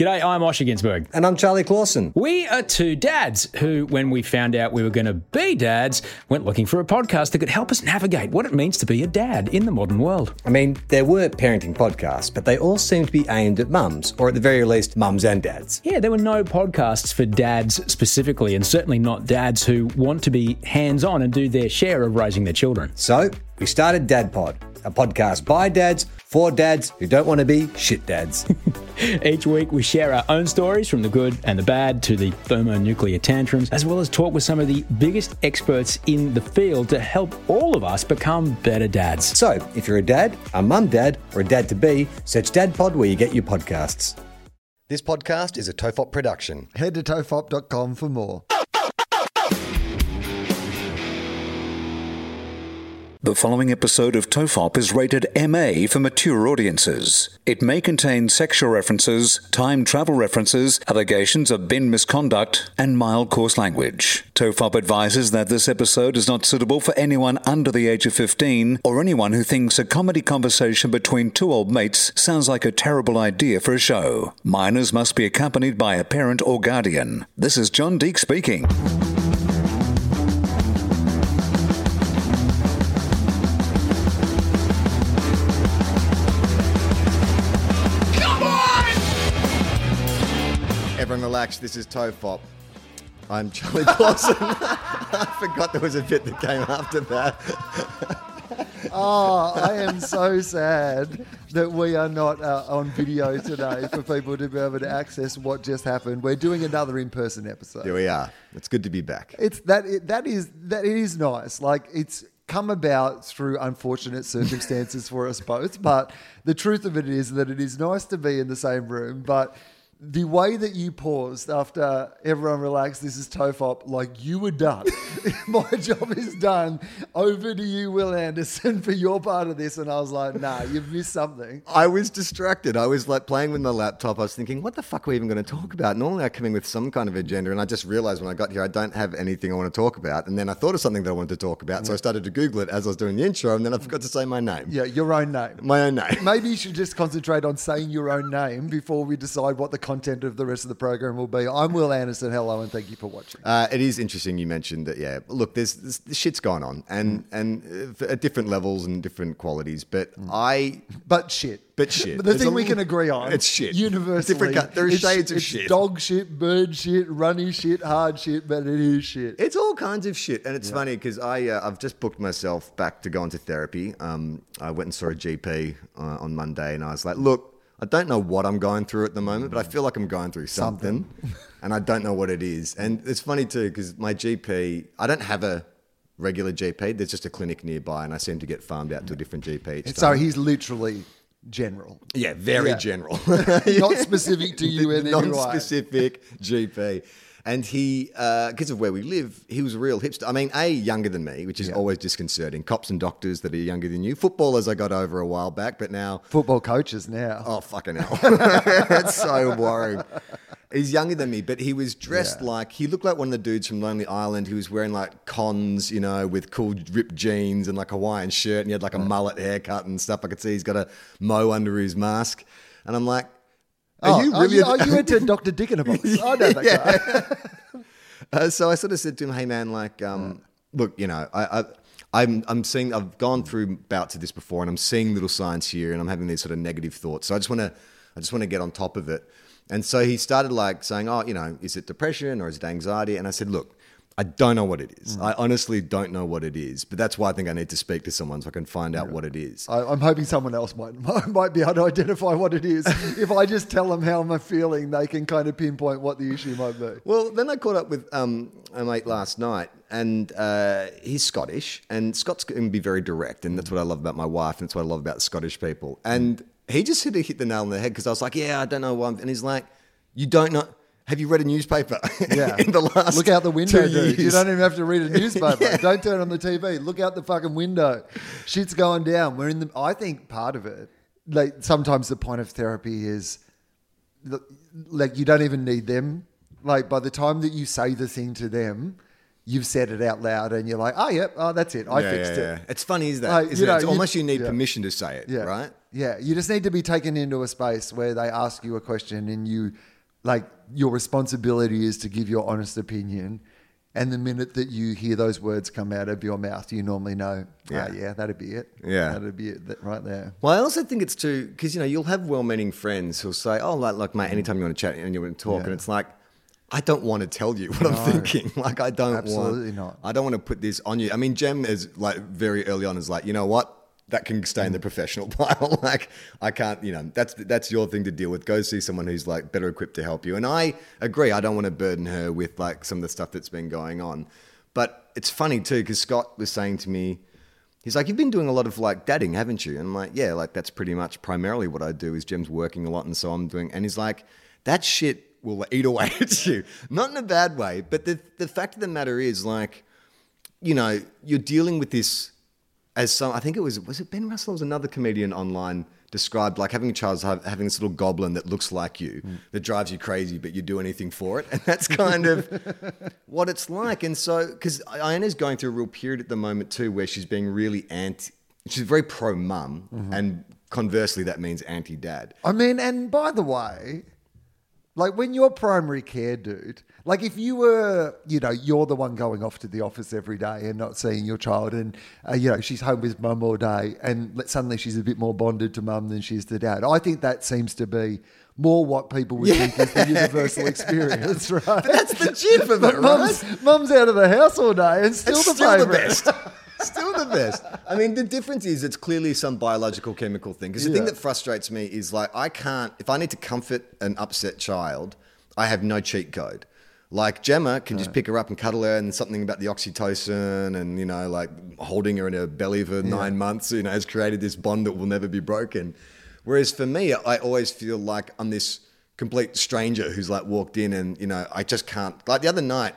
G'day, I'm Osher Ginsberg. And I'm Charlie Clausen. We are two dads who, when we found out we were going to be dads, went looking for a podcast that could help us navigate what it means to be a dad in the modern world. I mean, there were parenting podcasts, but they all seemed to be aimed at mums, or at the very least, mums and dads. Yeah, there were no podcasts for dads specifically, and certainly not dads who want to be hands-on and do their share of raising their children. So, we started Dad Pod, a podcast by dads, for dads who don't want to be shit dads. Each week we share our own stories from the good and the bad to the thermonuclear tantrums, as well as talk with some of the biggest experts in the field to help all of us become better dads. So, if you're a dad, a mum dad, or a dad-to-be, search Dad Pod where you get your podcasts. This podcast is a Tofop production. Head to tofop.com for more. The following episode of Tofop is rated MA for mature audiences. It may contain sexual references, time travel references, allegations of bin misconduct, and mild coarse language. Tofop advises that this episode is not suitable for anyone under the age of 15 or anyone who thinks a comedy conversation between two old mates sounds like a terrible idea for a show. Minors must be accompanied by a parent or guardian. This is John Deek speaking. Everyone relax, this is Tofop. I'm Charlie Clausen. I forgot there was a bit that came after that. Oh, I am so sad that we are not on video today for people to be able to access what just happened. We're doing another in-person episode. Here we are. It's good to be back. It is nice. Like, it's come about through unfortunate circumstances for us both, but the truth of it is that it is nice to be in the same room, but the way that you paused after everyone relaxed, this is Tofop, like you were done. My job is done. Over to you, Will Anderson, for your part of this. And I was like, nah, you've missed something. I was distracted. I was like playing with my laptop. I was thinking, what the fuck are we even going to talk about? Normally I come in with some kind of agenda, and I just realized when I got here, I don't have anything I want to talk about. And then I thought of something that I wanted to talk about. So I started to Google it as I was doing the intro, and then I forgot to say my name. Yeah, your own name. My own name. Maybe you should just concentrate on saying your own name before we decide what the content of the rest of the program will be. I'm Will Anderson. Hello, and thank you for watching. It is interesting you mentioned that, yeah. Look, there's shit's going on, and at different levels and different qualities, but But shit. But shit. But the thing we can agree on, it's shit. Universally, There are shades of it's shit. Dog shit, bird shit, runny shit, hard shit, but it is shit. It's all kinds of shit. And it's funny because I've just booked myself back to go into therapy. I went and saw a GP on Monday, and I was like, look, I don't know what I'm going through at the moment, but I feel like I'm going through something. And I don't know what it is. And it's funny too, because my GP, I don't have a regular GP. There's just a clinic nearby, and I seem to get farmed out to a different GP each time. So he's literally general. Yeah, very general. Not specific to you in any way. Non-specific GP. And he, because of where we live, he was a real hipster. I mean, younger than me, which is always disconcerting. Cops and doctors that are younger than you. Footballers I got over a while back, but now... Football coaches now. Oh, fucking hell. That's so worrying. He's younger than me, but he was dressed like... He looked like one of the dudes from Lonely Island. He was wearing like cons, you know, with cool ripped jeans and like a Hawaiian shirt, and he had like a mullet haircut and stuff. I could see he's got a mo under his mask. And I'm like... You went to Dr. Dick in a box. I know that guy. So I sort of said to him, "Hey man, like, look, you know, I'm seeing. I've gone through bouts of this before, and I'm seeing little signs here, and I'm having these sort of negative thoughts. So I just want to get on top of it." And so he started like saying, "Oh, you know, is it depression or is it anxiety?" And I said, "Look, I don't know what it is. I honestly don't know what it is. But that's why I think I need to speak to someone so I can find out what it is." I'm hoping someone else might be able to identify what it is. If I just tell them how I'm feeling, they can kind of pinpoint what the issue might be. Well, then I caught up with a mate last night, and he's Scottish, and Scots can be very direct, and that's what I love about my wife, and that's what I love about the Scottish people. And he just hit the nail on the head, because I was like, yeah, I don't know why. And he's like, you don't know... Have you read a newspaper in the last Look out the window, 2 dude. years? You don't even have to read a newspaper. Don't turn on the TV. Look out the fucking window. Shit's going down. I think part of it, like sometimes the point of therapy is, like you don't even need them. Like by the time that you say the thing to them, you've said it out loud and you're like, oh, yep, oh, that's it. I fixed it. It's funny, is that? Like, Isn't you know, it? It's almost you need yeah. permission to say it, Yeah. right? Yeah. You just need to be taken into a space where they ask you a question and you, like, your responsibility is to give your honest opinion. And the minute that you hear those words come out of your mouth, you normally know, yeah, that'd be it. Yeah. That'd be it right there. Well, I also think it's too, because, you'll have well-meaning friends who'll say, oh, like, mate, anytime you want to chat and you want to talk. Yeah. And it's like, I don't want to tell you what I'm thinking. Like, I don't Absolutely not. I don't want to put this on you. I mean, Jem is like very early on is like, you know what? That can stay in the professional pile. Like, I can't, that's your thing to deal with. Go see someone who's like better equipped to help you. And I agree. I don't want to burden her with like some of the stuff that's been going on. But it's funny too, because Scott was saying to me, he's like, you've been doing a lot of like dadding, haven't you? And I'm like, yeah, like that's pretty much primarily what I do is Jem's working a lot. And so I'm doing, and he's like, that shit will eat away at you. Not in a bad way. But the fact of the matter is like, you're dealing with this as some, I think was it Ben Russell? Or was another comedian online described like having a child, having this little goblin that looks like you, that drives you crazy, but you do anything for it. And that's kind of what it's like. And so, because Iona's going through a real period at the moment too, where she's being really she's very pro-mum. And conversely, that means anti-dad. I mean, and by the way, like when you're primary care dude, like if you were, you're the one going off to the office every day and not seeing your child and, she's home with mum all day and suddenly she's a bit more bonded to mum than she is to dad. I think that seems to be more what people would think is the universal experience, right? But that's the gist of it, right? Mum's out of the house all day and still the favourite. Still the best. I mean, the difference is it's clearly some biological chemical thing. Because the thing that frustrates me is like, if I need to comfort an upset child, I have no cheat code. Like Gemma can just pick her up and cuddle her, and something about the oxytocin and, like holding her in her belly for 9 months, has created this bond that will never be broken. Whereas for me, I always feel like I'm this complete stranger who's like walked in and, I just can't. Like the other night,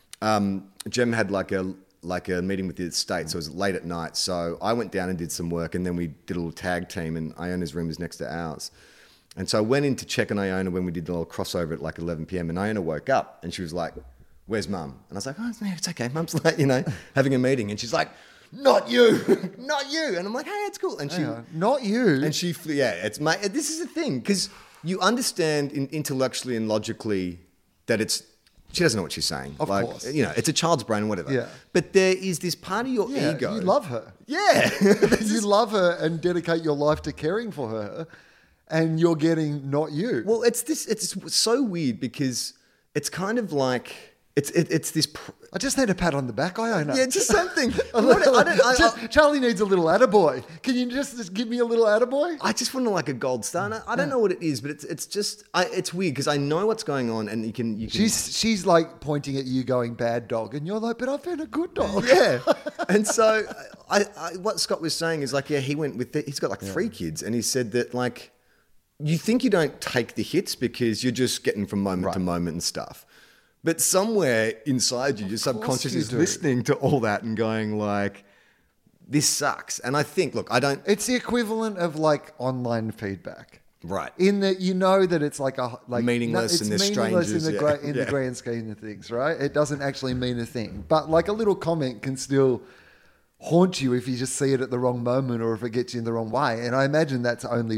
Gem had like a meeting with the estate, so it was late at night. So I went down and did some work, and then we did a little tag team, and Iona's room was next to ours. And so I went in to check on Iona when we did the little crossover at like 11 p.m. And Iona woke up and she was like, where's mum? And I was like, oh, it's okay. Mum's like, having a meeting. And she's like, not you, not you. And I'm like, hey, it's cool. And she, not you. And she, it's this is the thing, because you understand intellectually and logically that she doesn't know what she's saying. Of course. It's a child's brain, whatever. Yeah. But there is this part of your ego. You love her. Yeah. You love her and dedicate your life to caring for her, and you're getting not you. Well, it's so weird because it's kind of like, it's this... I just need a pat on the back, Iona. Yeah, just something. Charlie needs a little attaboy. Can you just give me a little attaboy? I just want like a gold star. And I don't know what it is, but it's just it's weird because I know what's going on, and you can. She's like pointing at you, going bad dog, and you're like, but I've been a good dog. Yeah. And so what Scott was saying is like, he went with he's got like 3 kids, and he said that like, you think you don't take the hits because you're just getting from moment to moment and stuff. But somewhere inside you, your subconscious is listening to all that and going like, this sucks. And I think, look, It's the equivalent of like online feedback. Right. In that that it's like meaningless and they're strangers. In the grand scheme of things, right? It doesn't actually mean a thing. But like a little comment can still haunt you if you just see it at the wrong moment or if it gets you in the wrong way. And I imagine that's only,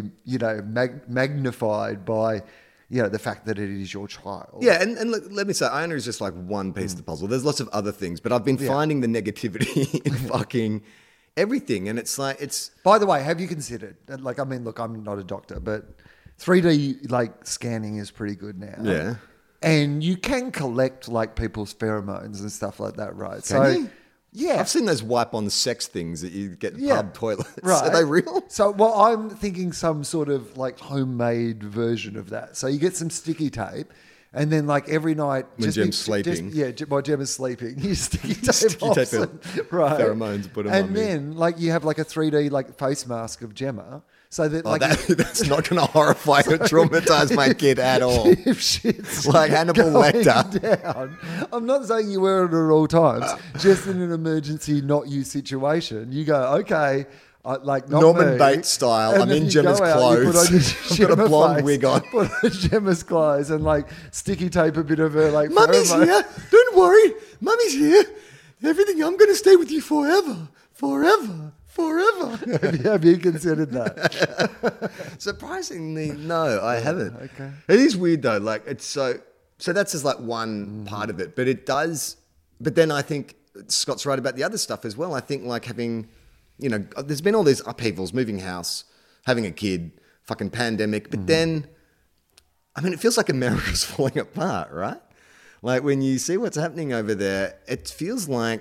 magnified by... the fact that it is your child. Yeah, and look, let me say, Iona is just like one piece of the puzzle. There's lots of other things, but I've been finding the negativity in fucking everything. And it's like, By the way, have you considered, like, I mean, look, I'm not a doctor, but 3D, like, scanning is pretty good now. Yeah. And you can collect, like, people's pheromones and stuff like that, right? Can you? Yeah. I've seen those wipe-on sex things that you get pub toilets. Right. Are they real? So, well, I'm thinking some sort of like homemade version of that. So you get some sticky tape, and then like every night, when Jem's sleeping, while Jem is sleeping, you sticky tape off right, pheromones, put them on. And then like you have like a 3D like face mask of Gemma. So that that's not going to horrify or traumatize my kid at all. If shit's like Hannibal Lecter. Down, I'm not saying you wear it at all times. Just in an emergency, not you situation, you go, okay, Like not Norman me. Bates style. And I'm then in you Gemma's go out, you put on clothes. your I've got a Gemma blonde face, wig on. Put on Gemma's clothes and like sticky tape a bit of her like. Mummy's pheromone. here. Don't worry. Mummy's here. Everything. I'm going to stay with you forever. Forever. Have you considered that? Surprisingly, no, I haven't. okay. It is weird though. Like it's so that's just like one part of it, but it does. But then I think Scott's right about the other stuff as well. I think like having, there's been all these upheavals, moving house, having a kid, fucking pandemic. But then, I mean, it feels like America's falling apart, right? Like when you see what's happening over there, it feels like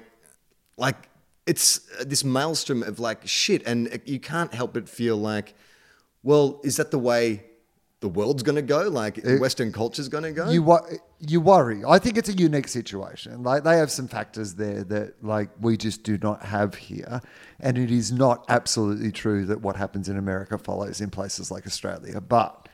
it's this maelstrom of like shit, and you can't help but feel like, well, is that the way the world's going to go? Like Western culture's going to go? You worry. I think it's a unique situation. Like they have some factors there that like we just do not have here, and it is not absolutely true that what happens in America follows in places like Australia. But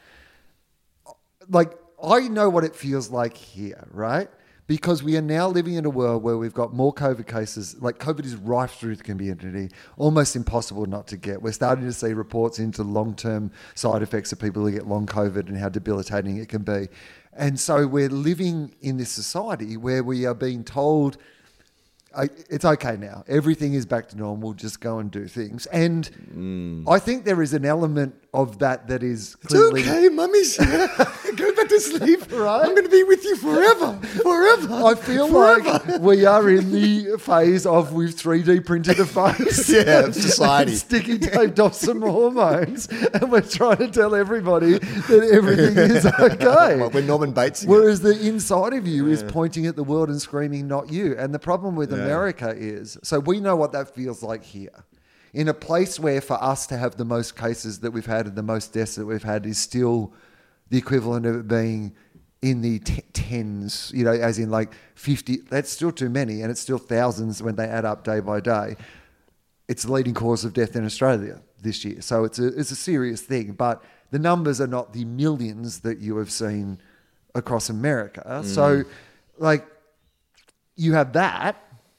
like I know what it feels like here, right? Because we are now living in a world where we've got more COVID cases. Like COVID is rife through the community, almost impossible not to get. We're starting to see reports into long-term side effects of people who get long COVID and how debilitating it can be. And so we're living in this society where we are being told, it's okay now. Everything is back to normal. Just go and do things. And I think there is an element of that is clearly... It's okay, Mummy's here. Go back to sleep. Right? I'm going to be with you forever. I feel like we are in the phase of we've 3D printed a face. Yeah, society. And sticky taped off some hormones, and we're trying to tell everybody that everything is okay. Well, we're Norman Bates again. Whereas the inside of you is pointing at the world and screaming, not you. And the problem with America is, so we know what that feels like here. In a place where for us to have the most cases that we've had and the most deaths that we've had is still the equivalent of it being in the tens, as in like 50, that's still too many, and it's still thousands when they add up day by day. It's the leading cause of death in Australia this year. So it's a serious thing, but the numbers are not the millions that you have seen across America. So like you have that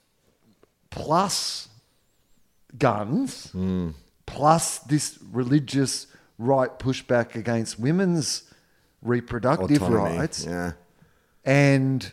plus guns, plus this religious right pushback against women's reproductive autonomy. Rights. Yeah. And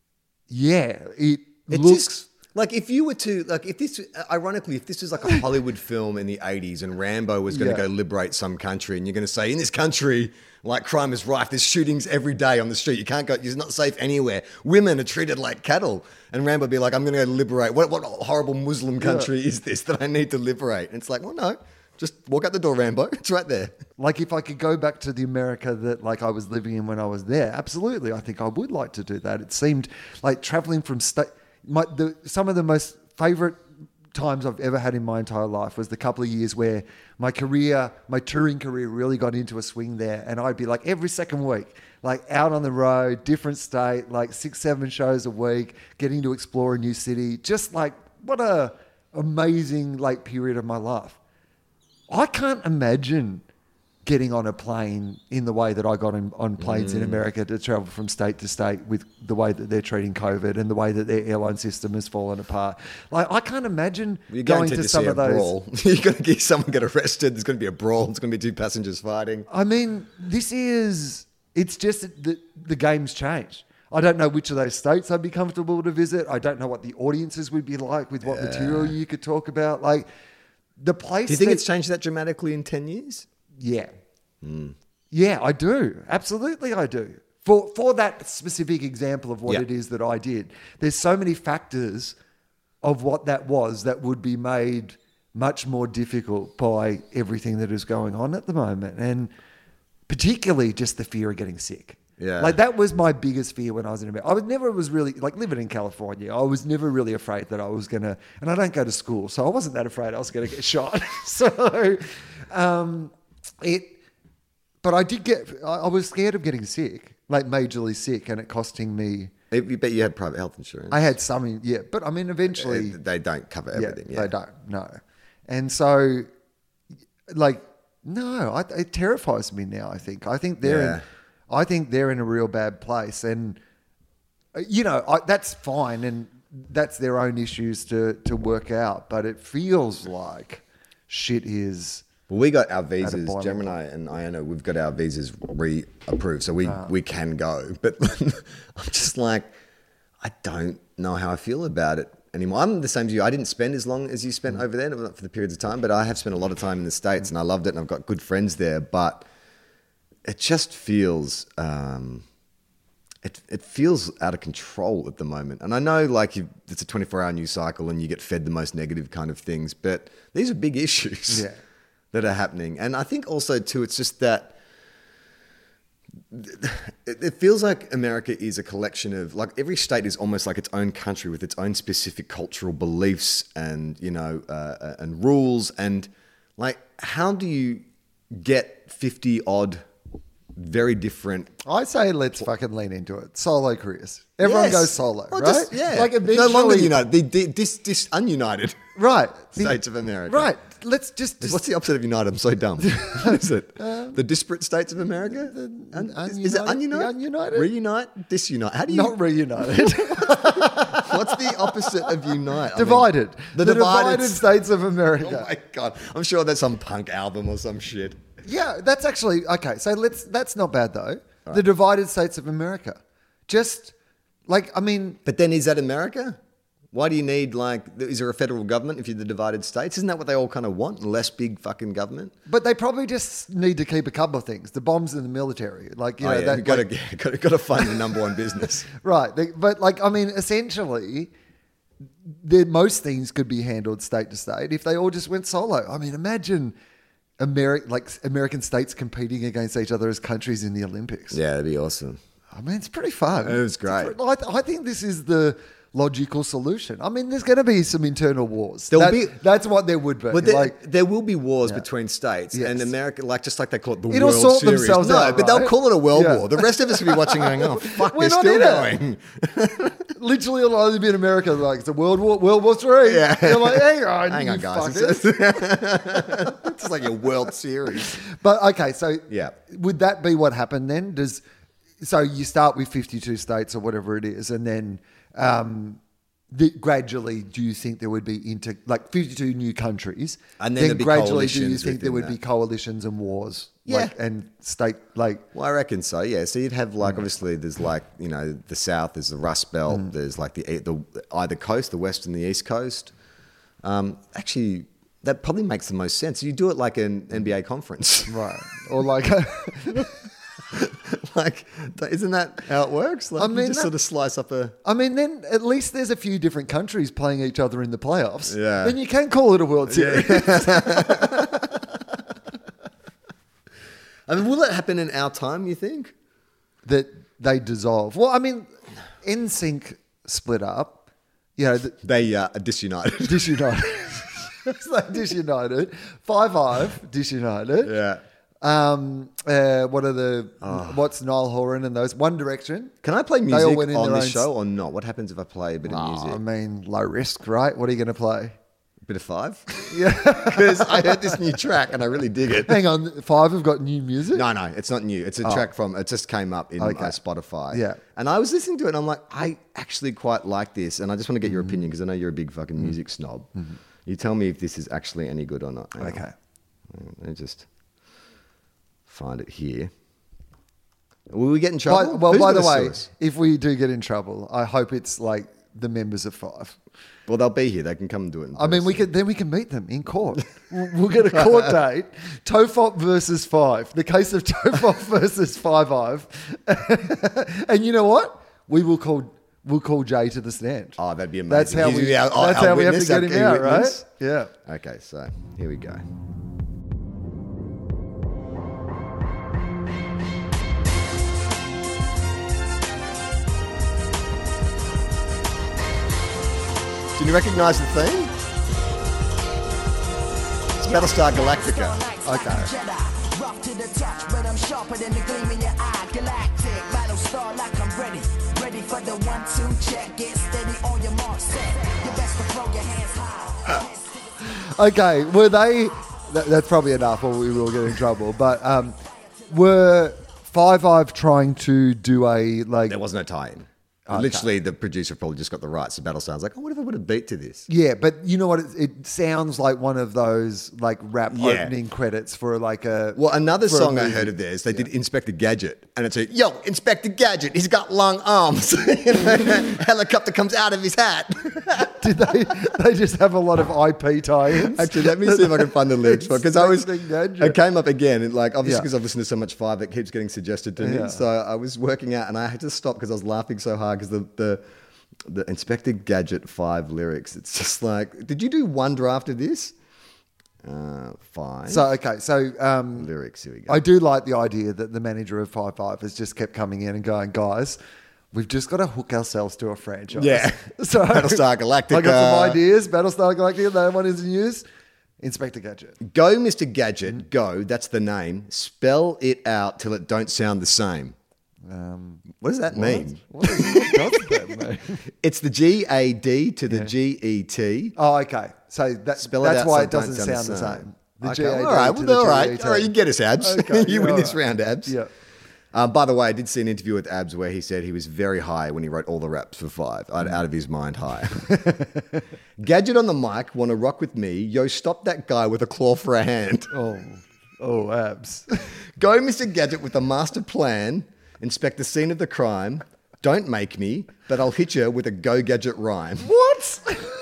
it looks... Just, like if you were to, like if this, ironically, if this was like a Hollywood film in the 80s and Rambo was going to go liberate some country and you're going to say, in this country, like crime is rife, there's shootings every day on the street, you can't go, you're not safe anywhere. Women are treated like cattle. And Rambo would be like, I'm going to go liberate. What horrible Muslim country is this that I need to liberate? And it's like, well, no, just walk out the door, Rambo. It's right there. Like if I could go back to the America that like I was living in when I was there, absolutely, I think I would like to do that. It seemed like traveling from some of the most favorite times I've ever had in my entire life was the couple of years where my touring career really got into a swing there, and I'd be like every second week, like out on the road, different state, like 6-7 shows a week, getting to explore a new city. Just like what a amazing like period of my life. I can't imagine getting on a plane in the way that I got on planes in America to travel from state to state with the way that they're treating COVID and the way that their airline system has fallen apart. Like, I can't imagine going to some of those. Brawl. You're going to get someone get arrested. There's going to be a brawl. There's going to be 2 passengers fighting. I mean, it's just that the game's changed. I don't know which of those states I'd be comfortable to visit. I don't know what the audiences would be like with what material you could talk about. Like, the place. Do you think it's changed that dramatically in 10 years? Yeah. Yeah, I do. Absolutely, I do. For that specific example of what it is that I did, there's so many factors of what that was that would be made much more difficult by everything that is going on at the moment. And particularly just the fear of getting sick. Yeah. Like that was my biggest fear when I was in America. I was really, like living in California, I was never really afraid that I was going to, and I don't go to school, so I wasn't that afraid I was going to get shot. But I was scared of getting sick, like majorly sick, and it costing me. You bet you had private health insurance. I had some, but I mean, eventually. They don't cover everything. They don't, no. And so, like, no, it terrifies me now, I think. I think they're in a real bad place. And, that's fine, and that's their own issues to work out. But it feels like shit is. Well, we got our At a visas, boiling Gemini and Iona, we've got our visas re-approved, so we can go. But I'm just like, I don't know how I feel about it anymore. I'm the same as you. I didn't spend as long as you spent over there, not for the periods of time, but I have spent a lot of time in the States and I loved it and I've got good friends there, but it just feels... It feels out of control at the moment. And I know like it's a 24-hour news cycle and you get fed the most negative kind of things, but these are big issues that are happening. And I think also too, it's just that it feels like America is a collection of, like every state is almost like its own country with its own specific cultural beliefs and, and rules. And like, how do you get 50 odd very different? I say let's fucking lean into it. Solo careers. Everyone goes solo, Well, right? just- yeah. Like eventually, no longer united. This ununited right? states of America. Right. Let's just What's the opposite of united? I'm so dumb. What is it? The disparate states of America? Is it ununited? Ununited? Reunite? Disunite? How do you... not reunited. What's the opposite of unite? Divided. The The divided divided states of Oh America. my God. I'm sure that's some punk album or some shit. Yeah, that's actually okay. So that's not bad though. The divided states of America. Just like, I mean, But then is that America? Why do you need, like, is there a federal government if you're the divided states? Isn't that what they all kind of want? Less big fucking government? but they probably just need to keep a couple of things: the bombs and the military. Like, you know, that, you've got to fund the number one business. right. But like, I mean, essentially, most things could be handled state to state if they all just went solo. I mean, imagine American states competing against each other as countries in the Olympics. Yeah, that'd be awesome. I mean, it's pretty fun. It was great. I think this is the logical solution. I mean, there's going to be some internal wars. There'll be- That's what there would be. But there will be wars between states, Yes. and America, like just like they call it the It'll World sort Series. themselves no, out, but they'll right? call it a world Yeah. war. The rest of us will be watching, going, "Oh fuck, We're they're not still in it. going." Literally, it'll only be in America. Like, it's a World War III. Yeah. You're like, hang on, guys. fuckers. It's like a World Series. But okay, so Yeah. would that be what happened then? So you start with 52 states or whatever it is, and then gradually, do you think there would be 52 new countries? And then there'd be gradually, do you coalitions think there would within be coalitions and wars? Yeah. And state Well, I reckon so. Yeah. So you'd have like obviously there's like the South, there's the Rust Belt, there's like the either coast, the West and the East Coast. Actually, that probably makes the most sense. You do it like an NBA conference, right, or like. like, isn't that how it works? Like, I mean, you just sort of slice up a. I mean, then at least there's a few different countries playing each other in the playoffs. Yeah. Then you can call it a World Series. I mean, will that happen in our time? You think? That they dissolve. Well, I mean, NSYNC split up. You know, They are disunited. disunited. So disunited. Five disunited. Yeah. What are what's Niall Horan and those? One Direction. Can I play They music all went in on their this own show or not? What happens if I play a bit of music? I mean, low risk, right? What are you going to play? A bit of Five? Yeah. Because I heard this new track and I really dig it. Hang on, Five have got new music? No, it's not new. It's a track from, it just came up in Spotify. Yeah. And I was listening to it and I'm like, I actually quite like this. And I just want to get your opinion because I know you're a big fucking music snob. You tell me if this is actually any good or not. Hang on. Okay. Let me just find it here. Will we get in trouble? By Who's the gonna sue way, us? if we do get in trouble, I hope it's like the members of Five. Well, they'll be here. They can come and do it. I mean, we can meet them in court. We'll get a court date. Tofop versus Five. The case of Tofop versus Five. And you know what? We'll call Jay to the stand. Oh, that'd be amazing. That's how He's we. our That's how we have to witness, get our him out, right? witness. Yeah. Okay, so here we go. Do you recognise the theme? It's Battlestar Galactica. Okay. Rough to the touch, but I'm sharper than the gleam in your eye. Galactic, Battlestar like I'm ready. Ready for the 1-2 check. Get steady on your mark set. You best to throw your hands high. Okay. Were they? That's probably enough, or we will get in trouble. But were Five trying to do a like? There was no tie-in. Literally, the producer probably just got the rights to Battlestar. I was like, what if I put a beat to this? Yeah, but you know what? It sounds like one of those like rap opening credits for like a. Well, another for a song I movie. heard of theirs, they did Inspector Gadget. And it's like, yo, Inspector Gadget, he's got long arms. Helicopter comes out of his hat. Did they just have a lot of IP tie-ins? Actually, let me see if I can find the lyrics for it. Because it came up again. And like, obviously, Yeah. because I've listened to so much Five, it keeps getting suggested to me. Yeah. So I was working out and I had to stop because I was laughing so hard because the Inspector Gadget 5 lyrics, it's just like, did you do one draft of this? 5. So Lyrics, here we go. I do like the idea that the manager of 5 has just kept coming in and going, guys, we've just got to hook ourselves to a franchise. Yeah. So Battlestar Galactica. I got some ideas. Battlestar Galactica, that one is in use. Inspector Gadget. Go, Mr. Gadget, go. That's the name. Spell it out till it don't sound the same. What does that mean? What does that mean? It's the GAD to the GET. Oh, okay. So Spell it that's out why so it doesn't sound the same. The Okay, GAD all right, to the all right. GET. All right, you get us, Abs. Okay, You win all this right. round, Abs. Yeah. By the way, I did see an interview with Abs where he said he was very high when he wrote all the raps for 5. Out of his mind high. Gadget on the mic, want to rock with me. Yo, stop that guy with a claw for a hand. Oh, abs. Go, Mr. Gadget, with a master plan. Inspect the scene of the crime. Don't make me, but I'll hit you with a Go Gadget rhyme. What?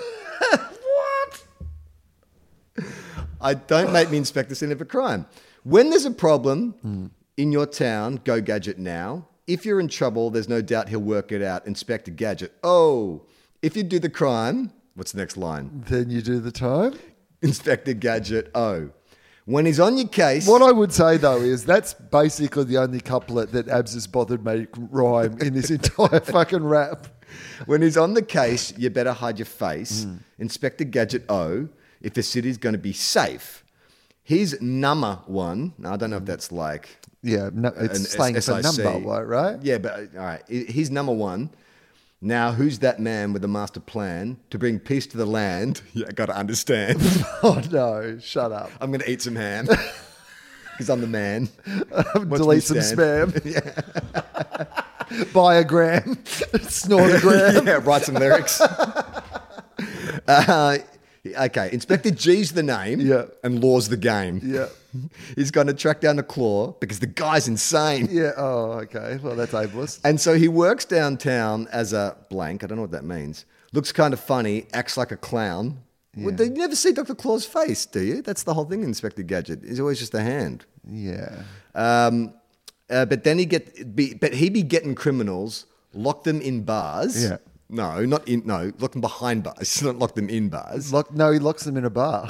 I don't make me inspect the scene of a crime. When there's a problem in your town, Go Gadget now. If you're in trouble, there's no doubt he'll work it out. Inspector Gadget. Oh, if you do the crime, what's the next line? Then you do the time. Inspector Gadget. Oh, when he's on your case. What I would say though is that's basically the only couplet that Abs has bothered make rhyme in this entire fucking rap. When he's on the case, you better hide your face. Inspector Gadget. Oh, if the city's going to be safe. He's number one. Now, I don't know if that's like... Yeah, no, it's an slang for SIC. number, right? Yeah, but all right. He's number one. Now, who's that man with the master plan to bring peace to the land? Yeah, I got to understand. Oh no, shut up. I'm going to eat some ham because I'm the man. Delete some spam. Buy a gram. Snort a gram. Yeah, write some lyrics. Okay, Inspector G's the name, Yeah. and Law's the game. Yeah. He's going to track down the claw because the guy's insane. Yeah. Oh, okay. Well, that's ableist. And so he works downtown as a blank. I don't know what that means. Looks kind of funny, acts like a clown. Well, you never see Dr. Claw's face, do you? That's the whole thing in Inspector Gadget. He's always just a hand. Yeah. But then he be getting criminals, lock them in bars. Yeah. No, lock them behind bars. Not lock them in bars. No, he locks them in a bar.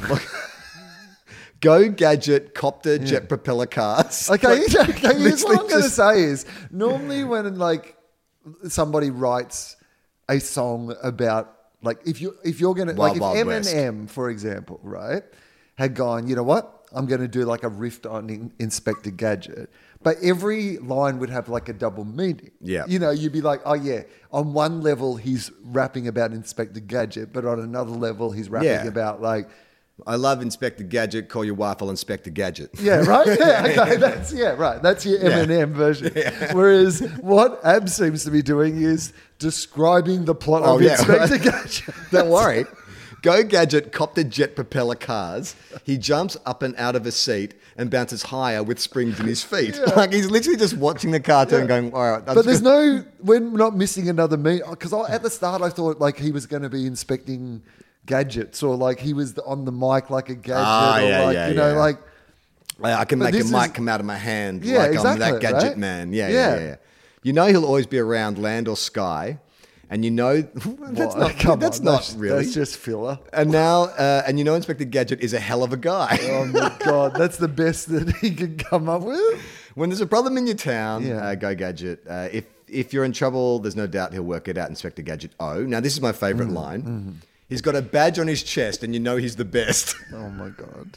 Go Gadget, copter, jet propeller cars. Okay, here's what I'm literally going to say is normally when like somebody writes a song about like if you're going to like if Wild West. Eminem, for example, right, had gone, you know what, I'm going to do like a riff on Inspector Gadget, but every line would have like a double meaning. Yeah. You know, you'd be like, oh yeah, on one level he's rapping about Inspector Gadget, but on another level he's rapping about like. I love Inspector Gadget. Call your wife, I'll Inspector Gadget. Yeah, right? Yeah, okay. That's right. That's your Eminem version. Yeah. Whereas what Ab seems to be doing is describing the plot of Inspector Gadget. Don't worry. Go Gadget, copter, jet propeller cars. He jumps up and out of a seat and bounces higher with springs in his feet. Yeah. Like he's literally just watching the cartoon going, all right. But there's we're not missing another meat. Because at the start I thought like he was going to be inspecting gadgets or like he was on the mic like a gadget like I can make a mic come out of my hand like I'm that gadget right? man. Yeah. You know he'll always be around land or sky, and you know that's not really. That's just filler. And now and you know Inspector Gadget is a hell of a guy. Oh my god, that's the best that he could come up with. When there's a problem in your town, Go Gadget. If you're in trouble, there's no doubt he'll work it out. Inspector Gadget. Oh, now this is my favorite line. Mm-hmm. He's got a badge on his chest, and you know he's the best. Oh, my God.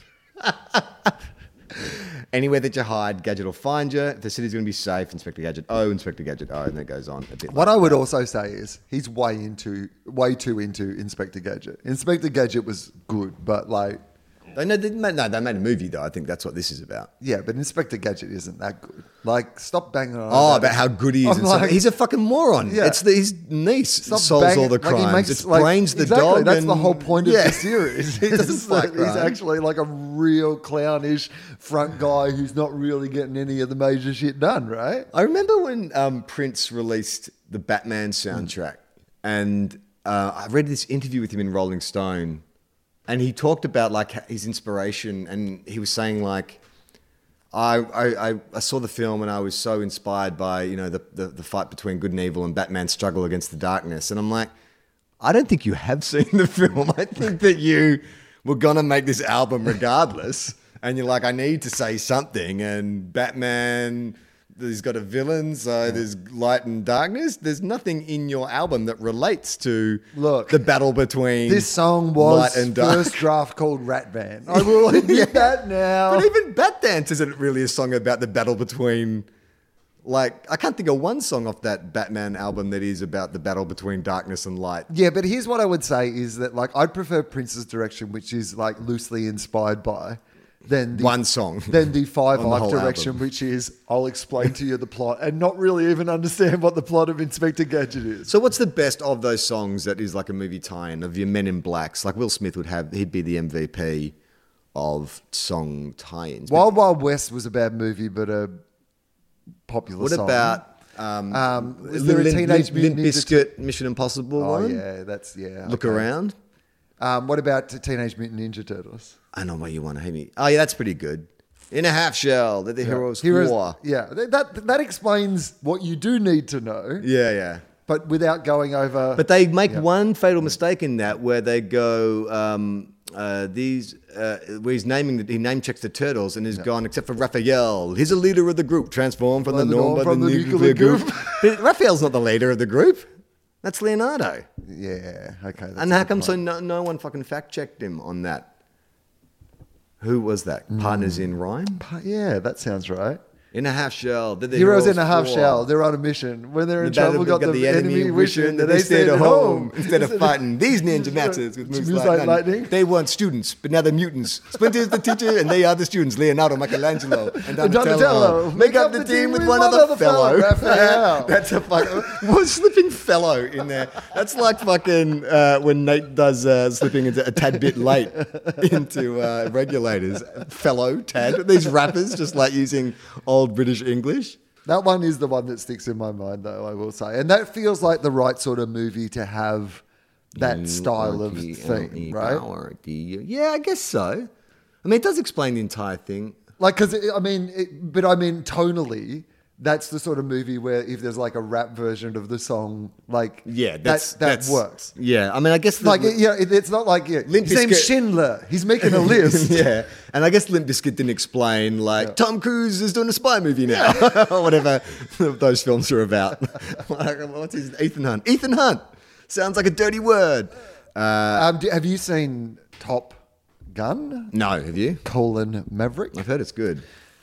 Anywhere that you hide, Gadget will find you. If the city's going to be safe, Inspector Gadget. Oh, Inspector Gadget. Oh, and then it goes on a bit. What I would also say is he's way too into Inspector Gadget. Inspector Gadget was good, but like They made a movie though. I think that's what this is about. Yeah, but Inspector Gadget isn't that good. Like, stop banging on. Oh, about how good he is. He's a fucking moron. Yeah. It's his niece solves all the crimes. Like It's Brains the exactly, dog. That's the whole point of the series. He doesn't fight He's crime. actually like a real clownish front guy who's not really getting any of the major shit done, right? I remember when Prince released the Batman soundtrack, and I read this interview with him in Rolling Stone, and he talked about like his inspiration, and he was saying like, I saw the film and I was so inspired by the fight between good and evil and Batman's struggle against the darkness, and I'm like, I don't think you have seen the film. I think that you were gonna make this album regardless, and you're like, I need to say something, and Batman. He's got a villain, so there's light and darkness. There's nothing in your album that relates to the battle between this song was light and dark. first draft called Rat Band. I will admit that now. But even Bat Dance isn't really a song about the battle between, like, I can't think of one song off that Batman album that is about the battle between darkness and light. Yeah, but here's what I would say is that, like, I'd prefer Prince's direction, which is like loosely inspired by. Than the, one song. Then the Five on the Life whole direction, album. which is I'll explain to you the plot and not really even understand what the plot of Inspector Gadget is. So what's the best of those songs that is like a movie tie-in of your Men in Blacks? Like Will Smith he'd be the MVP of song tie-ins. Wild Wild West was a bad movie, but a popular What song. about is there a Teenage Limp Mutant Ninja Bizkit Mission Impossible Oh one? yeah, that's Look okay. Around. What about Teenage Mutant Ninja Turtles? I know why you want to hate me. Oh yeah, that's pretty good. In a Half Shell, that the heroes war. Yeah, that explains what you do need to know, Yeah. but without going over. But they make one fatal mistake in that where they go, where he's he name checks the turtles and is gone, except for Raphael. He's a leader of the group, transformed from the norm by the nuclear group. But Raphael's not the leader of the group. That's Leonardo. Yeah, okay. That's And a how good come point. so no one fucking fact checked him on that? Who was that? Partners in Rhyme? Yeah, that sounds right. In a Half Shell. Did the Heroes in a half war. shell. They're on a mission. When they're in trouble, Got got the enemy wishing that they stayed at home instead of fighting these ninja masters with moves like lightning. They weren't students, but now they're mutants. Splinter's the teacher, and they are the students. Leonardo, Michelangelo, and Donatello. Make up the team with one other fellow. Raphael. That's a fucking what's slipping fellow in there? That's like fucking when Nate does slipping into a tad bit late into regulators. Fellow Tad. These rappers just like using old British English. That one is the one that sticks in my mind, though, I will say. And that feels like the right sort of movie to have that style of theme, right? Yeah, I guess so. I mean, it does explain the entire thing. Like, because, tonally, that's the sort of movie where if there's like a rap version of the song, like, Yeah, that works. Yeah, I mean, I guess... It's not like, Limp his name's Bizkit- Schindler. He's making a list. Yeah, and I guess Limp Bizkit didn't explain, like, Tom Cruise is doing a spy movie now, or whatever those films are about. What's his... Ethan Hunt. Ethan Hunt! Sounds like a dirty word. Have you seen Top Gun? No, have you? Maverick? I've heard it's good.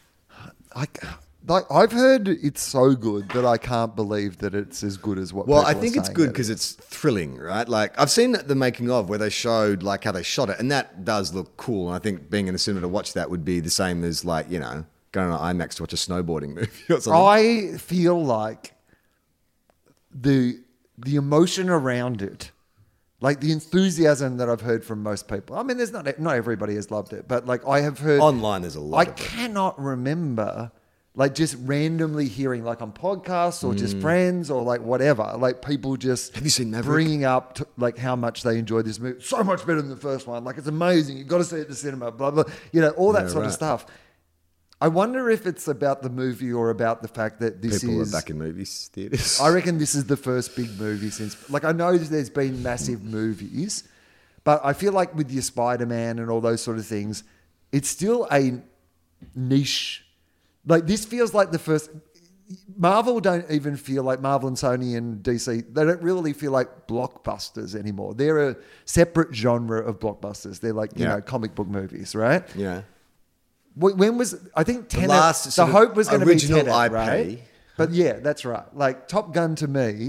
I've heard it's so good that I can't believe that it's as good as what. Well, people I think are it's saying good it because is. it's thrilling, right? Like I've seen the making of where they showed like how they shot it, and that does look cool. And I think being in the cinema to watch that would be the same as like going to IMAX to watch a snowboarding movie or something. I feel like the emotion around it, like the enthusiasm that I've heard from most people. I mean, there's not everybody has loved it, but like I have heard Online, there's a lot. I cannot remember. Like just randomly hearing like on podcasts or just friends or like whatever, like people just Have you seen Maverick? bringing up like how much they enjoyed this movie. So much better than the first one. Like it's amazing. You've got to see it at the cinema, blah, blah. All that sort of stuff. I wonder if it's about the movie or about the fact that this People is... are back in movies theaters. I reckon this is the first big movie since... Like I know there's been massive movies, but I feel like with your Spider-Man and all those sort of things, it's still a niche... Like this feels like the first. Marvel don't even feel like Marvel and Sony and DC. They don't really feel like blockbusters anymore. They're a separate genre of blockbusters. They're like comic book movies, right? Yeah. When was I think Tenet? last The sort of hope was going to be original Tenet, IP. right? But yeah, that's right. Like Top Gun to me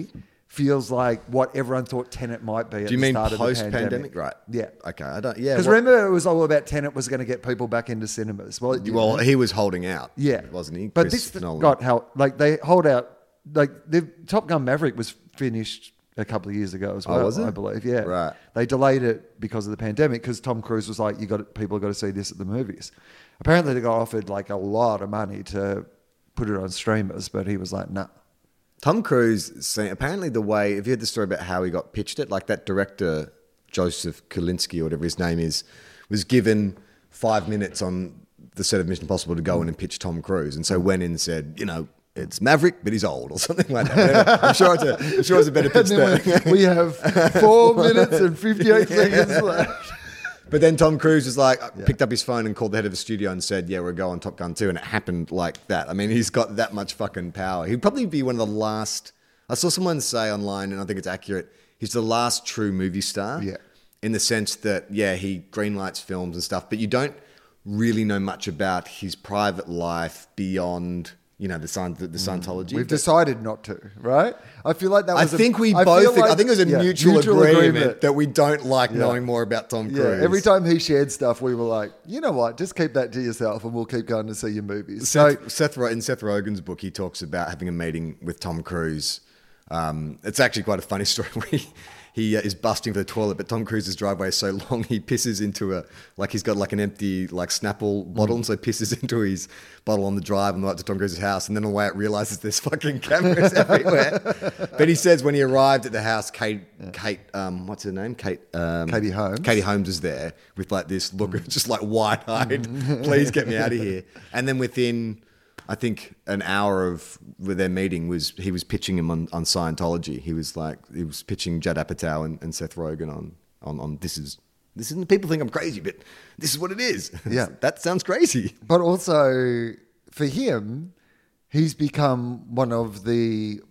feels like what everyone thought Tenet might be at Do you the mean start of the post-pandemic? Right. Yeah. Okay. I don't. Yeah. Because remember, it was all about Tenet was going to get people back into cinemas. Well, it Well, didn't. he was holding out. Yeah, wasn't he? But Chris this Nolan. got how they hold out. The Top Gun Maverick was finished a couple of years ago as well. was it? I believe. Yeah, Right. They delayed it because of the pandemic because Tom Cruise was like, people got to see this at the movies. Apparently, they got offered like a lot of money to put it on streamers, but he was like, nah. Tom Cruise, apparently the way, have you heard the story about how he got pitched it? Like that director, Joseph Kulinski or whatever his name is, was given 5 minutes on the set of Mission Impossible to go in and pitch Tom Cruise. And so went in and said, it's Maverick, but he's old or something like that. I'm sure it's a better pitch And than then we have 4 minutes and 58 seconds left. But then Tom Cruise was like, picked up his phone and called the head of the studio and said, yeah, we're going Top Gun 2. And it happened like that. I mean, he's got that much fucking power. He'd probably be one of the last, I saw someone say online, and I think it's accurate, he's the last true movie star. Yeah. In the sense that, he greenlights films and stuff, but you don't really know much about his private life beyond... the Scientology. We've decided not to, right? I feel like that was I think it was a mutual agreement that we don't like knowing more about Tom Cruise. Yeah, every time he shared stuff, we were like, you know what, just keep that to yourself and we'll keep going to see your movies. Seth Rogen's book, he talks about having a meeting with Tom Cruise. It's actually quite a funny story where he is busting for the toilet, but Tom Cruise's driveway is so long, he pisses into he's got an empty Snapple bottle, and so pisses into his bottle on the drive on the way to Tom Cruise's house, and then on the way it realizes there's fucking cameras everywhere. But he says when he arrived at the house, Kate, what's her name? Katie Holmes. Katie Holmes is there with this look of just wide-eyed, please get me out of here. And then within... I think an hour with their meeting he was pitching him on Scientology. He was pitching Judd Apatow and Seth Rogen on this is people think I'm crazy, but this is what it is. Yeah. That sounds crazy. But also for him, he's become one of the,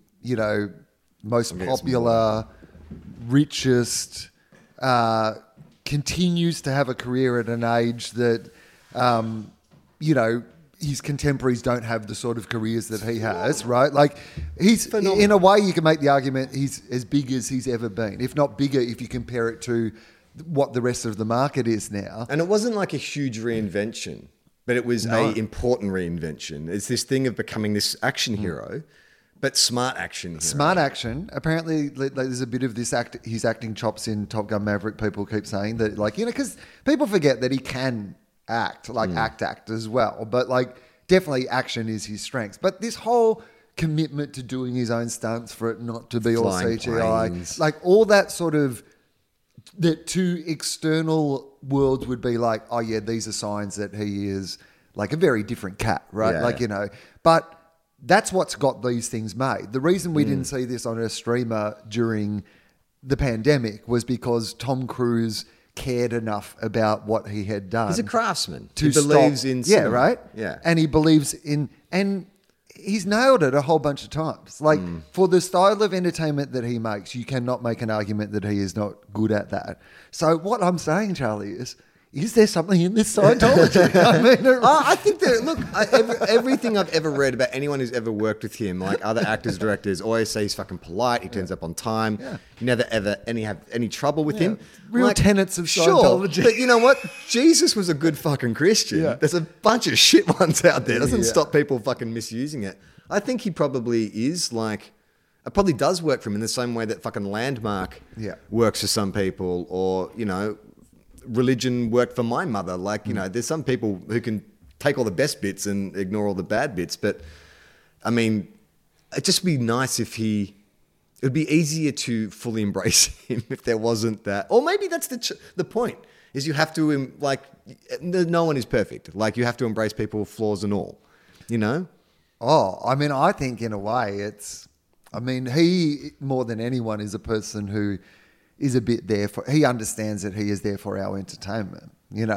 most popular, richest, continues to have a career at an age that, his contemporaries don't have the sort of careers that he has, right? Like, he's phenomenal. In a way, you can make the argument he's as big as he's ever been, if not bigger, if you compare it to what the rest of the market is now. And it wasn't like a huge reinvention, but it was a important reinvention. It's this thing of becoming this action hero, but smart action hero. Smart action. Apparently, there's a bit of this his acting chops in Top Gun Maverick. People keep saying that, because people forget that he can act as well, but definitely action is his strength. But this whole commitment to doing his own stunts for it not to be all CGI, planes. All that sort of, that to external worlds would be like, oh yeah, these are signs that he is a very different cat, right? Yeah. But that's what's got these things made. The reason we didn't see this on a streamer during the pandemic was because Tom Cruise cared enough about what he had done. He's a craftsman. He believes in cinema. Yeah, right? Yeah. And he believes in... And he's nailed it a whole bunch of times. For the style of entertainment that he makes, you cannot make an argument that he is not good at that. So what I'm saying, Charlie, is there something in this Scientology? I think that, everything I've ever read about anyone who's ever worked with him, other actors, directors, always say he's fucking polite, he turns up on time, you never ever have any trouble with him. Real tenets of Scientology. Sure, but you know what? Jesus was a good fucking Christian. Yeah. There's a bunch of shit ones out there. It doesn't stop people fucking misusing it. I think he probably is it probably does work for him in the same way that fucking Landmark works for some people, or, religion worked for my mother. There's some people who can take all the best bits and ignore all the bad bits. But I mean, it'd just be nice if it would be easier to fully embrace him if there wasn't that. Or maybe that's the point, is you have to, no one is perfect. You have to embrace people, flaws and all, Oh, I mean, I think in a way he, more than anyone, is a person who is a bit there for, he understands that he is there for our entertainment,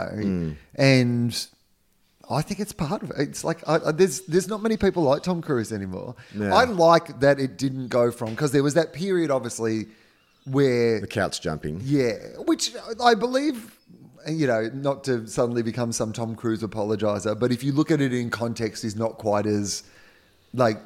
and I think it's part of it. It's there's not many people like Tom Cruise anymore. Yeah. I like that it didn't go from, because there was that period, obviously, where... The couch jumping. Yeah, which I believe, not to suddenly become some Tom Cruise apologizer, but if you look at it in context, is not quite as,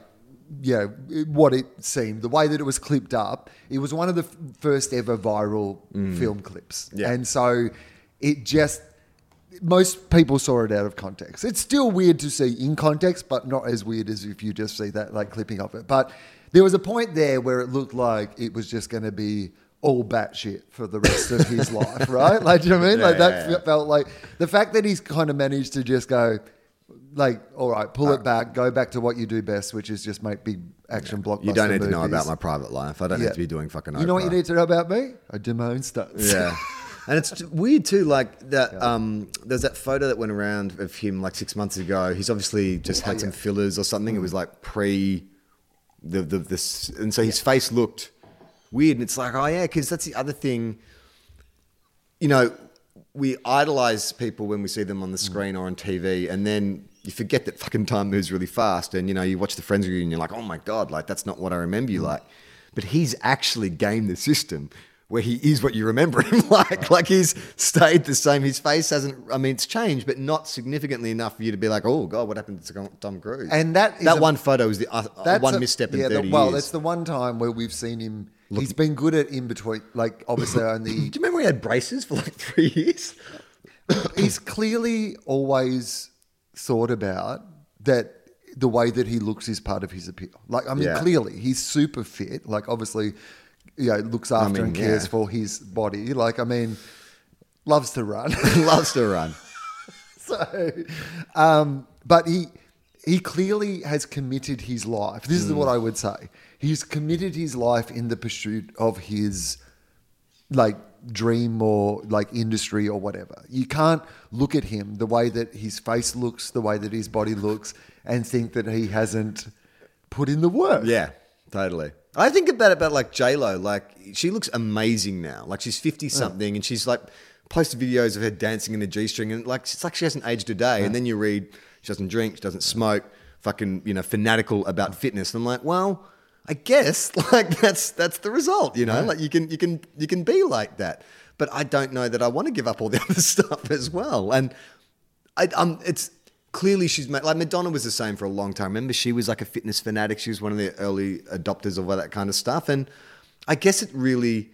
what it seemed, the way that it was clipped up. It was one of the first ever viral film clips. Yeah. And so it just, most people saw it out of context. It's still weird to see in context, but not as weird as if you just see that like clipping of it. But there was a point there where it looked like it was just going to be all batshit for the rest of his life, right? Like, do you know what I mean? Like that felt like the fact that he's kind of managed to just go, like, all right, pull it back, go back to what you do best, which is just make big action blockbuster You don't need to know movies. about my private life. I don't need to be doing fucking Oprah. You know what you need to know about me? I do my own stunts. Yeah. And it's weird too, like that. There's that photo that went around of him like 6 months ago. He's obviously just had some fillers or something. It was like pre this, and so his face looked weird. And it's like, oh yeah, because that's the other thing. You know, we idolize people when we see them on the screen or on TV, and then you forget that fucking time moves really fast. And you know, you watch the Friends reunion, you're like, oh my god, like that's not what I remember you like. But he's actually gamed the system where he is what you remember him like. Like he's stayed the same. His face hasn't, I mean, it's changed, but not significantly enough for you to be like, oh God, what happened to Tom Cruise? And that one photo is the one misstep in 30 years. Well, that's the one time where we've seen him. He's been good at in between, like obviously only. Do you remember he had braces for like 3 years? He's clearly always thought about that the way that he looks is part of his appeal. Like, I mean, clearly he's super fit. Like obviously, you know, looks after and cares for his body. Like, I mean, loves to run. Loves to run. So, but he clearly has committed his life. This is what I would say. He's committed his life in the pursuit of his like dream or like industry or whatever. You can't look at him the way that his face looks, the way that his body looks, and think that he hasn't put in the work. Yeah, totally. I think about like J-Lo, like she looks amazing now. Like she's 50 something and she's like posted videos of her dancing in a G-string and like it's like she hasn't aged a day. And then you read she doesn't drink, she doesn't smoke, fucking, you know, fanatical about fitness. And I'm like, well, I guess like that's the result, you know? Like you can be like that. But I don't know that I want to give up all the other stuff as well. And it's clearly she's made, like Madonna was the same for a long time. Remember, she was like a fitness fanatic. She was one of the early adopters of all that kind of stuff. And I guess it really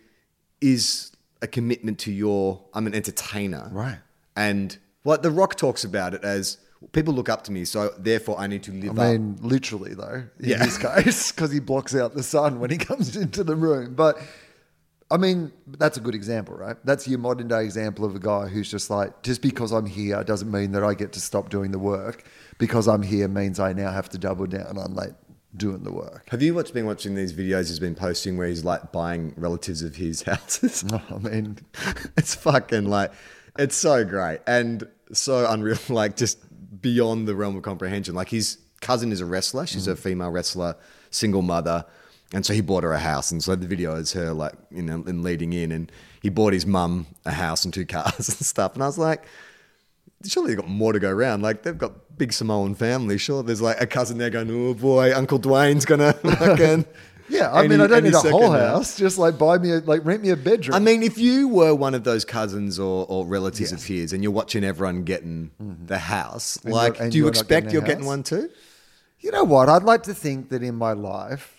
is a commitment to I'm an entertainer. Right. And what The Rock talks about it as people look up to me, so therefore I need to live up. I mean, literally though, in this case, because he blocks out the sun when he comes into the room. But I mean, that's a good example, right? That's your modern day example of a guy who's just like, just because I'm here doesn't mean that I get to stop doing the work. Because I'm here means I now have to double down on like doing the work. Have you been watching these videos he's been posting where he's like buying relatives of his houses? I mean, it's fucking like, it's so great and so unreal, like just beyond the realm of comprehension. Like his cousin is a wrestler. She's a female wrestler, single mother. And so he bought her a house. And so the video is her like, you know, and leading in, and he bought his mum a house and 2 cars and stuff. And I was like, surely they've got more to go around. Like they've got big Samoan family. Sure, there's like a cousin there going, oh boy, Uncle Dwayne's gonna fucking. Yeah, I mean, I don't need a whole house. Just like rent me a bedroom. I mean, if you were one of those cousins or relatives of his and you're watching everyone getting the house, like, do you expect you're getting one too? You know what? I'd like to think that in my life,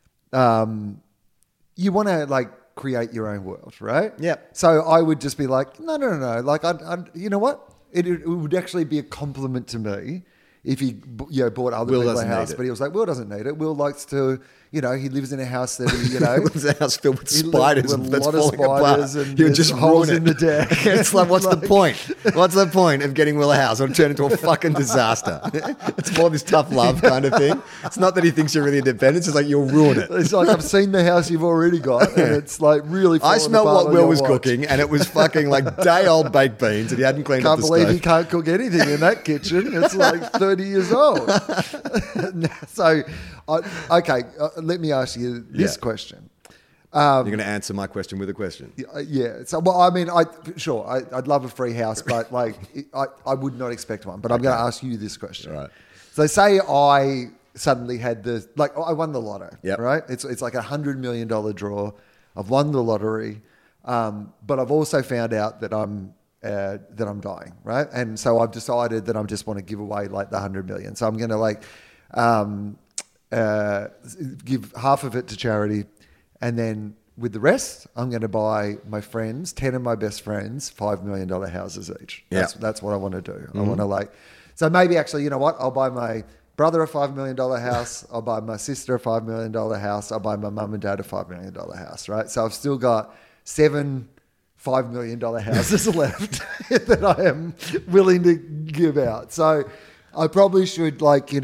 you want to like create your own world, right? Yeah. So I would just be like, no. Like, you know what? It would actually be a compliment to me if he bought other people a house, but he was like, Will doesn't need it. Will likes to, you know, he lives in a house that he, you know, lives in a house filled with spiders with a lot of spiders and he would just holes ruin in the deck. It's like, what's the point? What's the point of getting Will a house? It'll turn into a fucking disaster. It's more this tough love kind of thing. It's not that he thinks you're really independent. It's like you'll ruin it. It's like, I've seen the house you've already got, and it's like really. I smelled what Will was cooking, and it was fucking like day old baked beans, and he hadn't cleaned up the stove. Can't believe he can't cook anything in that kitchen. It's like 30 years old. So, okay, let me ask you this question. You're going to answer my question with a question. Yeah. So, well, I mean, I'd love a free house, but like, I would not expect one. But I'm going to ask you this question. Right. So, say I suddenly had I won the lotto. Yep. Right. It's like $100 million draw. I've won the lottery, but I've also found out that I'm dying, right? And so I've decided that I just want to give away like the 100 million. So I'm going to give half of it to charity, and then with the rest, I'm going to buy my friends, 10 of my best friends, $5 million houses each. That's what I want to do. I want to so maybe actually, you know what? I'll buy my brother a $5 million house. I'll buy my sister a $5 million house. I'll buy my mum and dad a $5 million house, right? So I've still got 7 $5 million houses left that I am willing to give out. So I probably should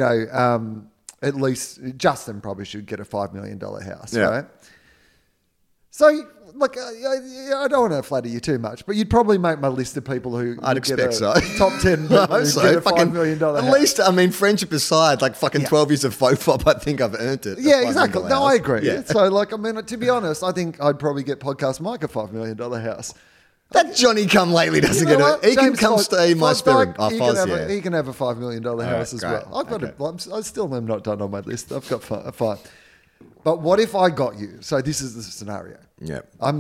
at least Justin probably should get a $5 million house, right? So, I don't want to flatter you too much, but you'd probably make my list of people who I'd expect so. Top 10 people I hope who so. get a $5 million house. At least, I mean, friendship aside, 12 years of FOFOP, I think I've earned it. Yeah, exactly. No, I agree. Yeah. So, to be honest, I think I'd probably get Podcast Mike a $5 million house. That Johnny come lately doesn't get it. He can come stay in my spirit. He can have a $5 million house as great. well. I've got I still am not done on my list. I've got five. But what if I got you? So this is the scenario. Yeah. I'm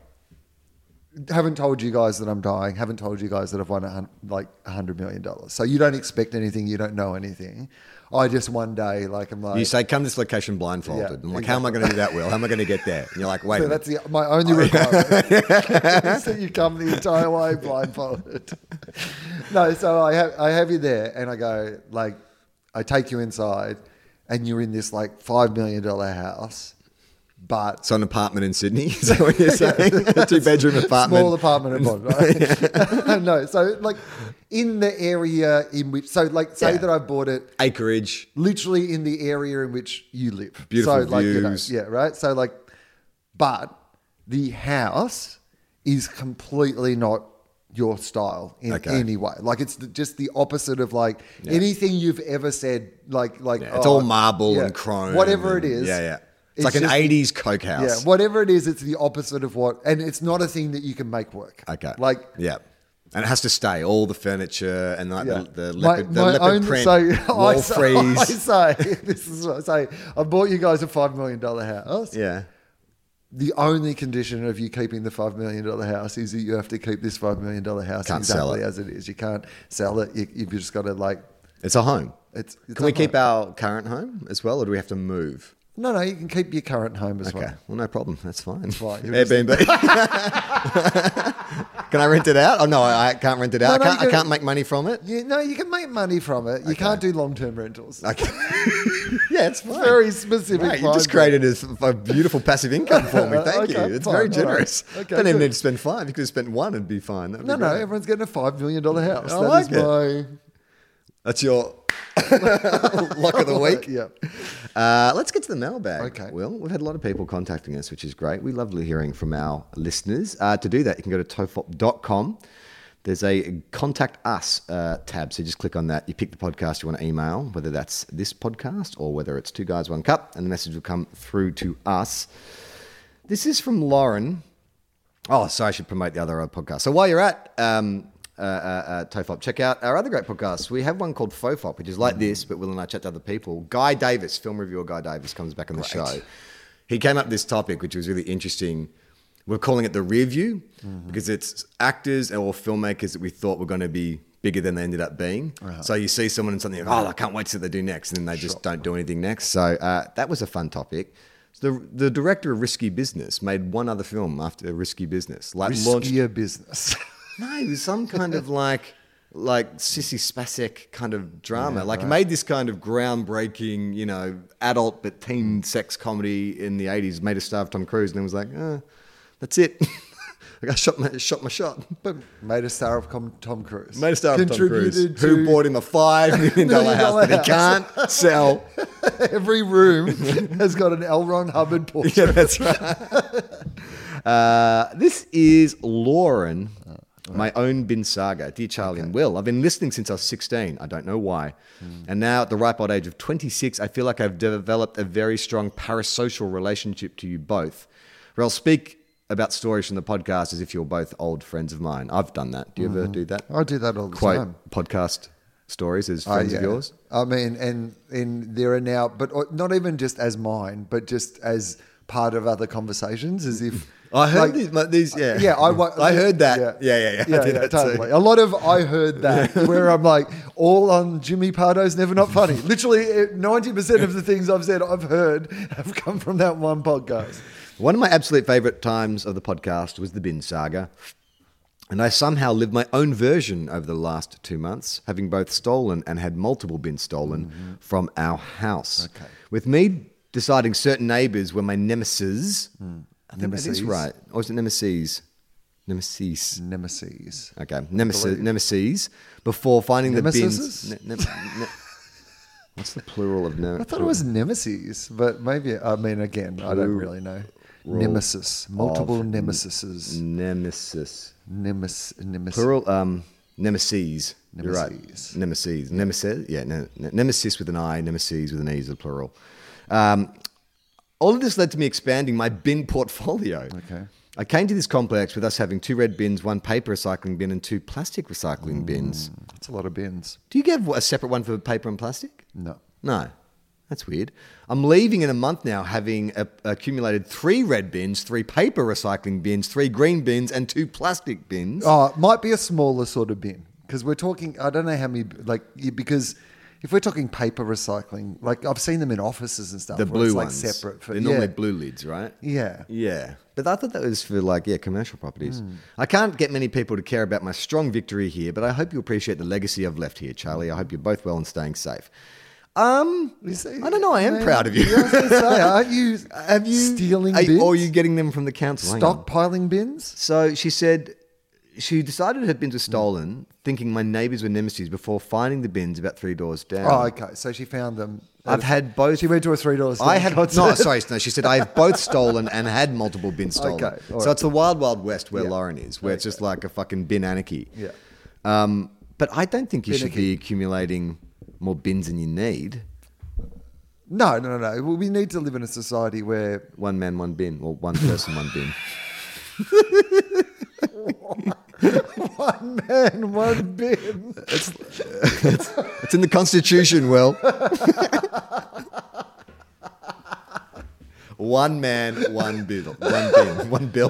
haven't told you guys that I'm dying. Haven't told you guys that I've won $100 million. So you don't expect anything. You don't know anything. I just one day, you say, come to this location blindfolded. Yeah, I'm like, how am I going to do that, Will? How am I going to get there? And you're like, wait a minute. That's my only requirement. Is that you come the entire way blindfolded. No, so I have you there, and I go, I take you inside, and you're in this $5 million house. But so an apartment in Sydney, is that what you're saying? A 2-bedroom apartment. Small apartment in Bond, right? No, so in the area in which, say that I bought it. Acreage. Literally in the area in which you live. Beautiful so, views. Right? So but the house is completely not your style in any way. It's just the opposite of anything you've ever said. It's all marble and chrome. Whatever it is. Yeah. It's like an 80s Coke house. Yeah, whatever it is, it's the opposite of and it's not a thing that you can make work. Okay. And it has to stay, all the furniture and the leopard print, wall frieze. I say, this is what I say, I bought you guys a $5 million house. Yeah. The only condition of you keeping the $5 million house is that you have to keep this $5 million house exactly as it is. You can't sell it. You've just got to It's a home. Can we keep our current home as well, or do we have to move? No, you can keep your current home as well. Okay, well, no problem. That's fine. It's fine. Airbnb. Can I rent it out? Oh, no, I can't rent it out. I can't make money from it? You can make money from it. You can't do long-term rentals. Okay. Yeah, it's fine. Very specific. Right, you just created a beautiful passive income for me. Thank you. It's very generous. Right. Don't even need to spend 5. You could have spent 1 and be fine. No, everyone's getting a $5 million house. That's your lock of the week. Yeah. Let's get to the mailbag. Okay. Will, we've had a lot of people contacting us, which is great. We love hearing from our listeners. To do that, you can go to tofop.com. There's a Contact Us tab. So you just click on that. You pick the podcast you want to email, whether that's this podcast or whether it's Two Guys, One Cup, and the message will come through to us. This is from Lauren. Oh, sorry, I should promote the other podcast. So while you're at Tofop, check out our other great podcasts. We have one called Fofop, which is like this, but Will and I chat to other people. Guy Davis, film reviewer Guy Davis, comes back on the show. He came up with this topic, which was really interesting. We're calling it the rear view because it's actors or filmmakers that we thought were going to be bigger than they ended up being. So you see someone in something, I can't wait to see what they do next, and then they just don't do anything next. So that was a fun topic. The director of Risky Business made one other film after Risky Business. Riskier Business. No, it was some kind of like Sissy Spacek kind of drama. It made this kind of groundbreaking, adult but teen sex comedy in the 80s. Made a star of Tom Cruise, and then was like, that's it. I shot my shot. But made a star of Tom Cruise. Made a star of Tom Cruise. Who bought him a $5 million house that he can't sell. Every room has got an L. Ron Hubbard portrait. Yeah, that's right. This is Lauren. My own Bin Saga. Dear Charlie and Will, I've been listening since I was 16. I don't know why. And now at the ripe old age of 26, I feel like I've developed a very strong parasocial relationship to you both. Where I'll speak about stories from the podcast as if you're both old friends of mine. I've done that. Do you ever do that? I do that all the time. Podcast stories as friends of yours? I mean, and there are now, but not even just as mine, but just as part of other conversations, as if I heard these. Yeah, yeah. I heard that. Yeah. I did that totally. too. A lot of I heard that where I'm like, all on Jimmy Pardo's Never Not Funny. Literally 90% of the things I've said I've heard have come from that one podcast. One of my absolute favourite times of the podcast was the bin saga. And I somehow lived my own version over the last 2 months, having both stolen and had multiple bins stolen from our house. Okay. With me deciding certain neighbours were my nemesis. I think that is Nemesis? right. Or is it nemesis? Nemesis. Nemesis. Okay. Nemesis. Before finding Nemesis? the bins. What's the plural of nemesis? I thought it was nemesis, but maybe, I mean, again, I don't really know. Nemesis. Multiple nemesises. Nemesis. Nemesis. Plural, nemesis. You're right. Nemesis. Nemesis. Nemesis. Yeah, nemesis with an I, nemesis with an E is the plural. All of this led to me expanding my bin portfolio. Okay. I came to this complex with us having 2 red bins, 1 paper recycling bin, and 2 plastic recycling bins. That's a lot of bins. Do you get a separate one for paper and plastic? No. No. That's weird. I'm leaving in a month now, having accumulated 3 red bins, 3 paper recycling bins, 3 green bins, and 2 plastic bins. Oh, it might be a smaller sort of bin because we're talking, I don't know how many, because if we're talking paper recycling, like I've seen them in offices and stuff. The where blue it's ones. Like separate for, They're normally blue lids, right? Yeah. Yeah. But I thought that was for commercial properties. I can't get many people to care about my strong victory here, but I hope you appreciate the legacy I've left here, Charlie. I hope you're both well and staying safe. I don't know. I am proud of you. Yeah, I was going to say, aren't you stealing bins? Or are you getting them from the council? Hang on. Stockpiling bins? So she said she decided her bins were stolen, thinking my neighbours were nemesis before finding the bins about 3 doors down. Oh, okay. So she found them. I've had both. She went to a $3 I have no. She said I have both stolen and had multiple bins stolen. Okay, all so right. it's the wild, wild west where Yeah. Lauren is, where it's just like a fucking bin anarchy. Yeah. But I don't think you should Binicky. be accumulating more bins than you need. No. Well, we need to live in a society where One man, one bin, or one person, one bin. one man, one bin. It's in the Constitution, Will. One man, one bill. One bin, one bill.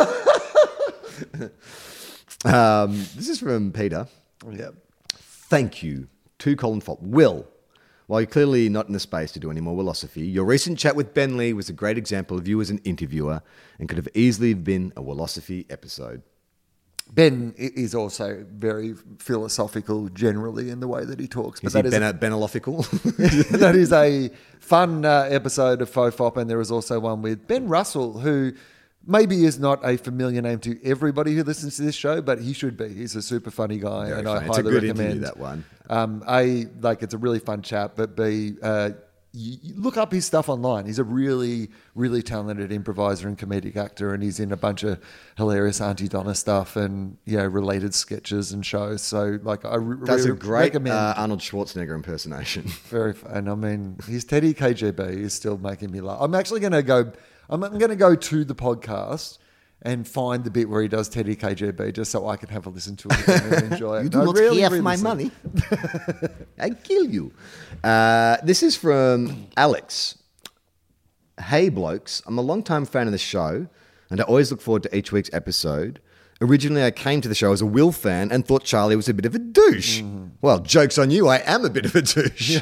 This is from Peter. Yeah. Thank you to Colin Fopp. Will, while you're clearly not in the space to do any more Willosophy, your recent chat with Ben Lee was a great example of you as an interviewer and could have easily been a Willosophy episode. Ben is also very philosophical generally in the way that he talks. Is he Benelophical? That is a fun episode of Fofop, and there is also one with Ben Russell, who maybe is not a familiar name to everybody who listens to this show, but he should be. He's a super funny guy, Very and funny. I It's a highly good recommend interview, that one. It's a really fun chat, but B, you look up his stuff online. He's a really, really talented improviser and comedic actor, and he's in a bunch of hilarious Auntie Donna stuff and related sketches and shows. So, That's a great recommend. Arnold Schwarzenegger impersonation. Very fun. I mean, his Teddy KGB is still making me laugh. I'm actually going to go. I'm going to go to the podcast and find the bit where he does Teddy KGB just so I can have a listen to it again and enjoy it. You do not have my money. I kill you. This is from Alex. Hey, blokes. I'm a long-time fan of the show, and I always look forward to each week's episode. Originally, I came to the show as a Will fan and thought Charlie was a bit of a douche. Well, joke's on you. I am a bit of a douche.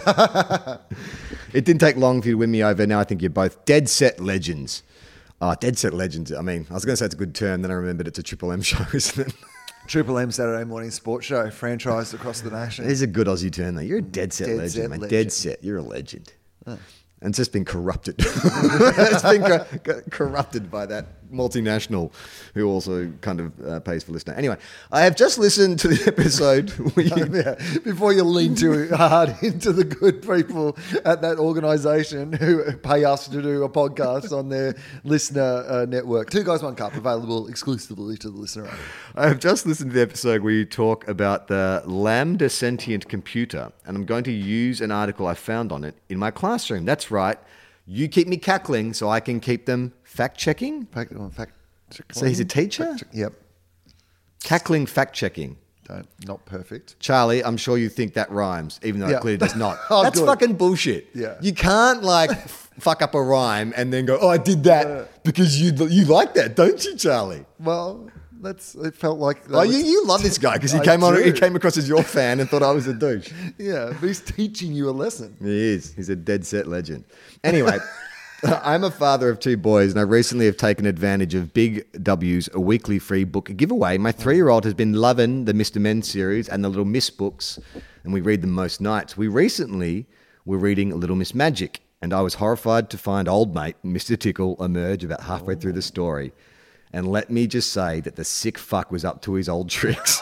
It didn't take long for you to win me over. Now I think you're both dead set legends. Oh, dead set legends. I mean, I was going to say it's a good term, then I remembered it's a Triple M show, isn't it? Triple M Saturday morning sports show, franchised across the nation. It is a good Aussie term, though. You're a dead set Dead legend, set man. legend. Dead set. You're a legend. And it's just been corrupted. It's been corrupted by that multinational who also kind of pays for listener. Anyway, I have just listened to the episode where you... Before you lean too hard into the good people at that organisation who pay us to do a podcast on their listener network. 2 Guys, 1 Cup, available exclusively to the listener. I have just listened to the episode where you talk about the Lambda sentient computer, and I'm going to use an article I found on it in my classroom. That's right. You keep me cackling so I can keep them fact-checking. Fact So he's a teacher? Yep. Cackling fact-checking. not perfect. Charlie, I'm sure you think that rhymes, even though Yeah. it clearly does not. Oh, That's good. fucking bullshit. Yeah. You can't fuck up a rhyme and then go, oh, I did that because you like that, don't you, Charlie? Well, it felt like that Oh, was- you love this guy because he I came on. do. He came across as your fan and thought I was a douche. Yeah, but he's teaching you a lesson. He is. He's a dead set legend. Anyway, I'm a father of 2 boys, and I recently have taken advantage of Big W's a weekly free book giveaway. My 3-year-old has been loving the Mr. Men series and the Little Miss books, and we read them most nights. We recently were reading Little Miss Magic, and I was horrified to find old mate Mr. Tickle emerge about halfway through the story. And let me just say that the sick fuck was up to his old tricks.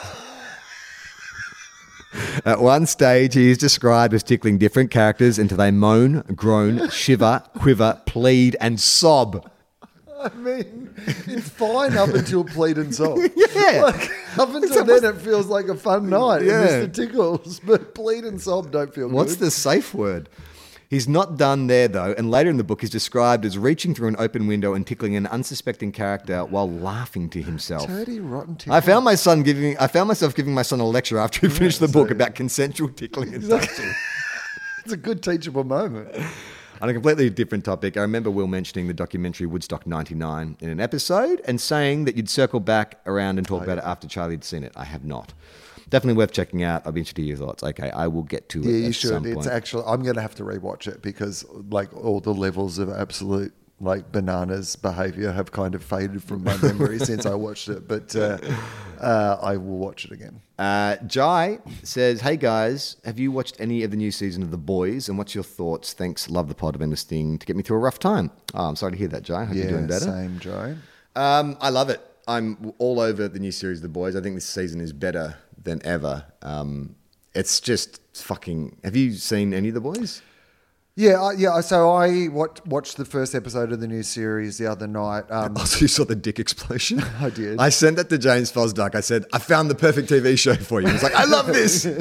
At one stage, he is described as tickling different characters until they moan, groan, shiver, quiver, plead, and sob. I mean, it's fine up until plead and sob. Yeah. Like, up until then, it feels like a fun night. Yeah. Mr. Tickles, but plead and sob don't feel What's good. the safe word? He's not done there, though, and later in the book he's described as reaching through an open window and tickling an unsuspecting character while laughing to himself. Dirty, rotten tickle. I found myself giving my son a lecture after he finished the book about consensual tickling and touching. It's a good teachable moment. On a completely different topic, I remember Will mentioning the documentary Woodstock 99 in an episode and saying that you'd circle back around and talk about it after Charlie had seen it. I have not. Definitely worth checking out. I'll be interested to hear your thoughts. Okay, I will get to it Yeah, you at should. some It's point. actually, I'm going to have to rewatch it because like all the levels of absolute like bananas behavior have kind of faded from my memory since I watched it. But I will watch it again. Jai says, hey guys, have you watched any of the new season of The Boys? And what's your thoughts? Thanks. Love the pod. I've been listening to get me through a rough time. Oh, I'm sorry to hear that, Jai. Hope you're doing better. Same, Joe. I love it. I'm all over the new series, The Boys. I think this season is better than ever. It's just fucking... Have you seen any of The Boys? Yeah. So I watched the first episode of the new series the other night. Also, you saw the dick explosion? I did. I sent that to James Fosduck. I said, I found the perfect TV show for you. He was like, I love this. He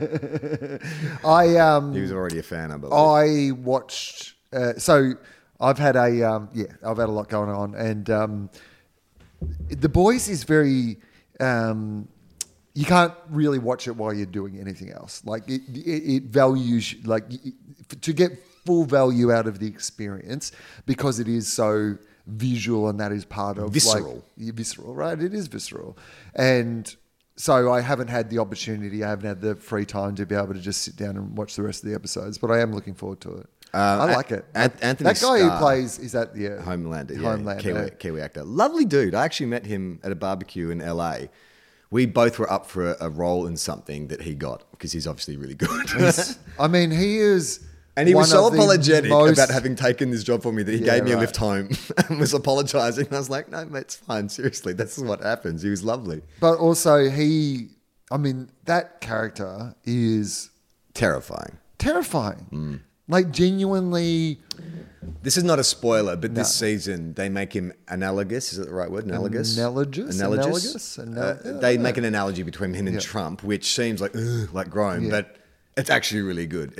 was already a fan, I believe. I watched. So I've had a lot going on, and The Boys is very. You can't really watch it while you're doing anything else. Like it values to get full value out of the experience because it is so visual, and that is part of Visceral. visceral, right? It is visceral, and so I haven't had the opportunity. I haven't had the free time to be able to just sit down and watch the rest of the episodes. But I am looking forward to it. I like it. Anthony that guy who Starr. plays is that Homelander, Homelander. Kiwi actor. Lovely dude. I actually met him at a barbecue in LA. We both were up for a role in something that he got because he's obviously really good. I mean, he is. And he was one so of the apologetic most- about having taken this job for me that he Yeah, gave me a right. lift home and was apologizing. And I was like, no, mate, it's fine. Seriously, this is what happens. He was lovely. But also, that character is Terrifying. terrifying. Like, genuinely. This is not a spoiler, but this season they make him analogous. Is that the right word? Analogous? Analogous? They make an analogy between him and Trump, which seems like grown, Yeah. but it's actually really good.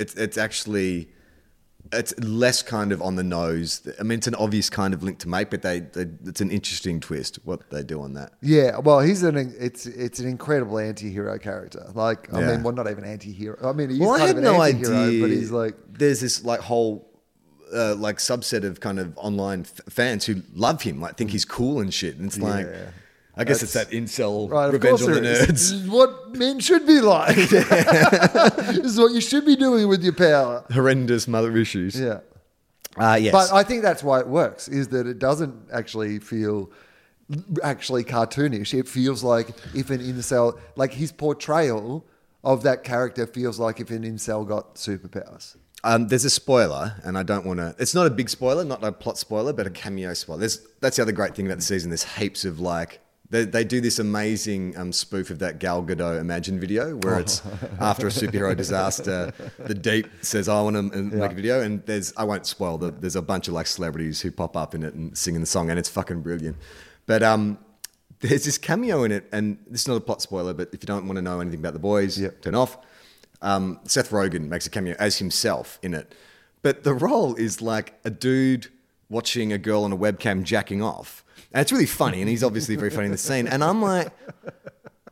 It's less kind of on the nose. I mean, it's an obvious kind of link to make, but it's an interesting twist what they do on that. Yeah, well, it's an incredible anti-hero character. Like, I Yeah. mean, well, not even anti-hero. I mean, he's Well, I kind had of an no anti-hero, idea. but he's like, there's this like whole subset of kind of online fans who love him, like think he's cool and shit. And it's like, I guess it's that incel right, of revenge course on the there is. nerds. This is what men should be like. This is what you should be doing with your power. Horrendous mother issues. Yeah. Yes. But I think that's why it works, is that it doesn't actually feel actually cartoonish. It feels like if an incel, like his portrayal of that character feels like if an incel got superpowers. There's a spoiler, and I don't want to... It's not a big spoiler, not a plot spoiler, but a cameo spoiler. That's the other great thing about the season. There's heaps of like... They do this amazing spoof of that Gal Gadot Imagine video where it's after a superhero disaster, the Deep says, I want to make a video, and I won't spoil, there's a bunch of like celebrities who pop up in it and singing the song, and it's fucking brilliant. But there's this cameo in it, and this is not a plot spoiler, but if you don't want to know anything about The Boys, turn off. Seth Rogen makes a cameo as himself in it. But the role is like a dude watching a girl on a webcam jacking off. And it's really funny, and he's obviously very funny in the scene. And I'm like,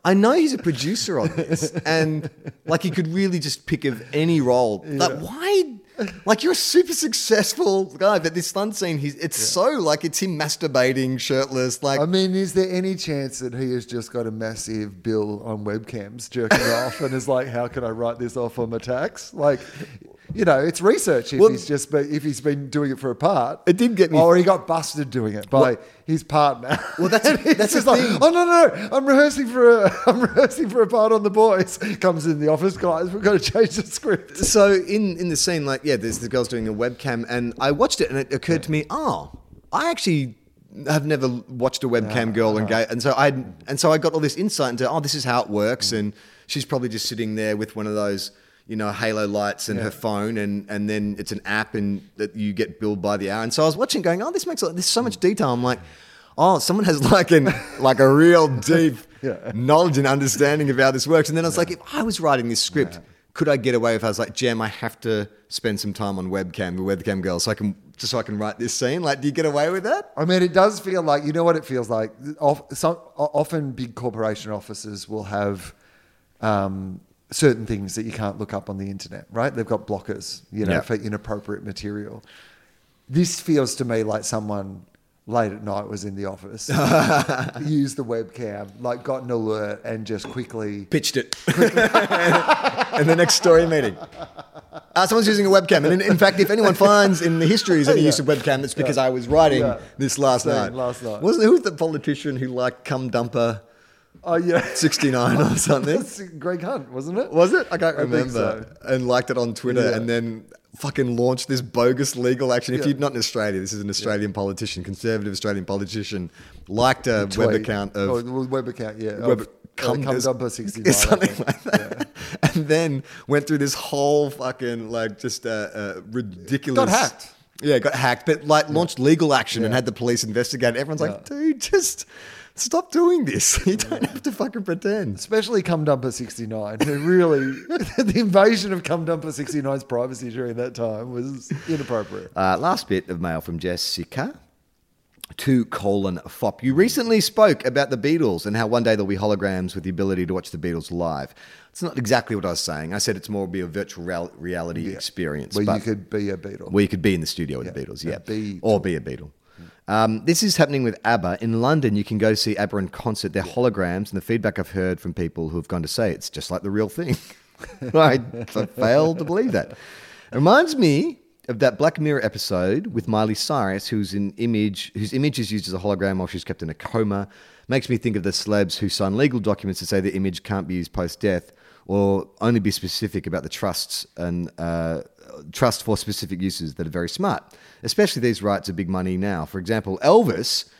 I know he's a producer on this, and like he could really just pick of any role. Like, why? Like, you're a super successful guy, but this stunt scene, it's so like it's him masturbating shirtless. Like, I mean, is there any chance that he has just got a massive bill on webcams jerking off and is like, how can I write this off on my tax? Like, you know, it's research if he's been doing it for a part. It did get me. Or he got busted doing it by his partner. Well, that's just like, oh no, I'm rehearsing for a part on The Boys. Comes in the office, guys, we've got to change the script. So in the scene, like, there's the girl's doing a webcam, and I watched it, and it occurred to me, I actually have never watched a webcam girl engage, and so I got all this insight into, this is how it works, and she's probably just sitting there with one of those, you know, halo lights and her phone, and then it's an app, and that you get billed by the hour. And so I was watching, going, there's so much detail. I'm like, someone has like a real deep knowledge and understanding of how this works. And then I was like, if I was writing this script, could I get away if I was like, Jem, I have to spend some time on webcam, the webcam girl, so I can write this scene? Like, do you get away with that? I mean, it does feel like, you know what it feels like? Often big corporation offices will have certain things that you can't look up on the internet, right? They've got blockers, you know, for inappropriate material. This feels to me like someone late at night was in the office, used the webcam, like got an alert and just quickly pitched it. And the next story meeting. Someone's using a webcam. And in fact, if anyone finds in the histories any use of webcam, it's because I was writing this last night. Who was the politician who liked cum dumper? Oh, yeah. 69 or something. That's Greg Hunt, wasn't it? Was it? I can't remember. So. And liked it on Twitter and then fucking launched this bogus legal action. If you're not in Australia, this is an Australian politician, conservative Australian politician, liked a web account of... web account, yeah. Cum dumper 69. Something like that. Yeah. And then went through this whole fucking, like, just ridiculous... Got hacked. Yeah, got hacked. But, like, launched legal action and had the police investigate. Everyone's like, dude, just... stop doing this. You don't have to fucking pretend. Especially Cum Dumper 69, who really, the invasion of Cum Dumper 69's privacy during that time was inappropriate. Last bit of mail from Jessica. _FOP. You recently spoke about the Beatles and how one day there'll be holograms with the ability to watch the Beatles live. It's not exactly what I was saying. I said it's more be a virtual reality experience. Where you could be a Beatle. Where you could be in the studio with the Beatles, or be a Beatle. This is happening with ABBA. In London, you can go see ABBA in concert. They're holograms, and the feedback I've heard from people who have gone to say it's just like the real thing. I fail to believe that. It reminds me of that Black Mirror episode with Miley Cyrus, whose image is used as a hologram while she's kept in a coma. Makes me think of the celebs who sign legal documents to say their image can't be used post-death, or only be specific about the trusts and trust for specific uses that are very smart. Especially these rights are big money now. For example, Elvis,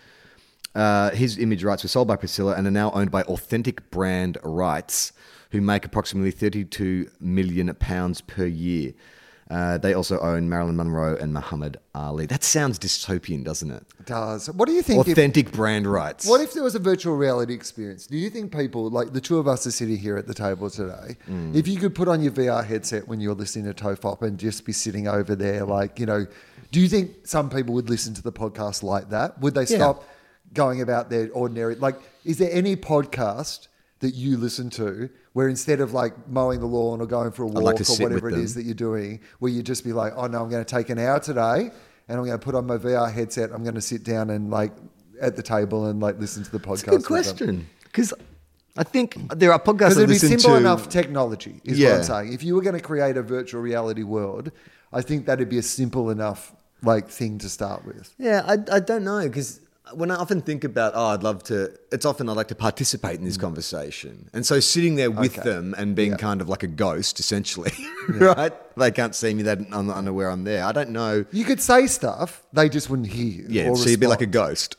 his image rights were sold by Priscilla and are now owned by Authentic Brand Rights, who make approximately £32 million per year. They also own Marilyn Monroe and Muhammad Ali. That sounds dystopian, doesn't it? It does. What do you think? Authentic brand rights. What if there was a virtual reality experience? Do you think people, like the two of us are sitting here at the table today, if you could put on your VR headset when you're listening to TOFOP and just be sitting over there, like, you know, do you think some people would listen to the podcast like that? Would they stop going about their ordinary... Like, is there any podcast that you listen to where instead of like mowing the lawn or going for a walk or whatever it is that you're doing, where you just be like, oh no, I'm going to take an hour today and I'm going to put on my VR headset. I'm going to sit down and like at the table and like listen to the podcast. That's a good question. Because I think there are podcasts that it'd be listen simple to... enough technology is what I'm saying. If you were going to create a virtual reality world, I think that'd be a simple enough like thing to start with. Yeah, I don't know, because when I often think about, I'd like to participate in this conversation. And so sitting there with them and being kind of like a ghost, essentially, right? They can't see me, I'm not unaware I'm there. I don't know. You could say stuff, they just wouldn't hear you. Yeah, so you'd be like a ghost.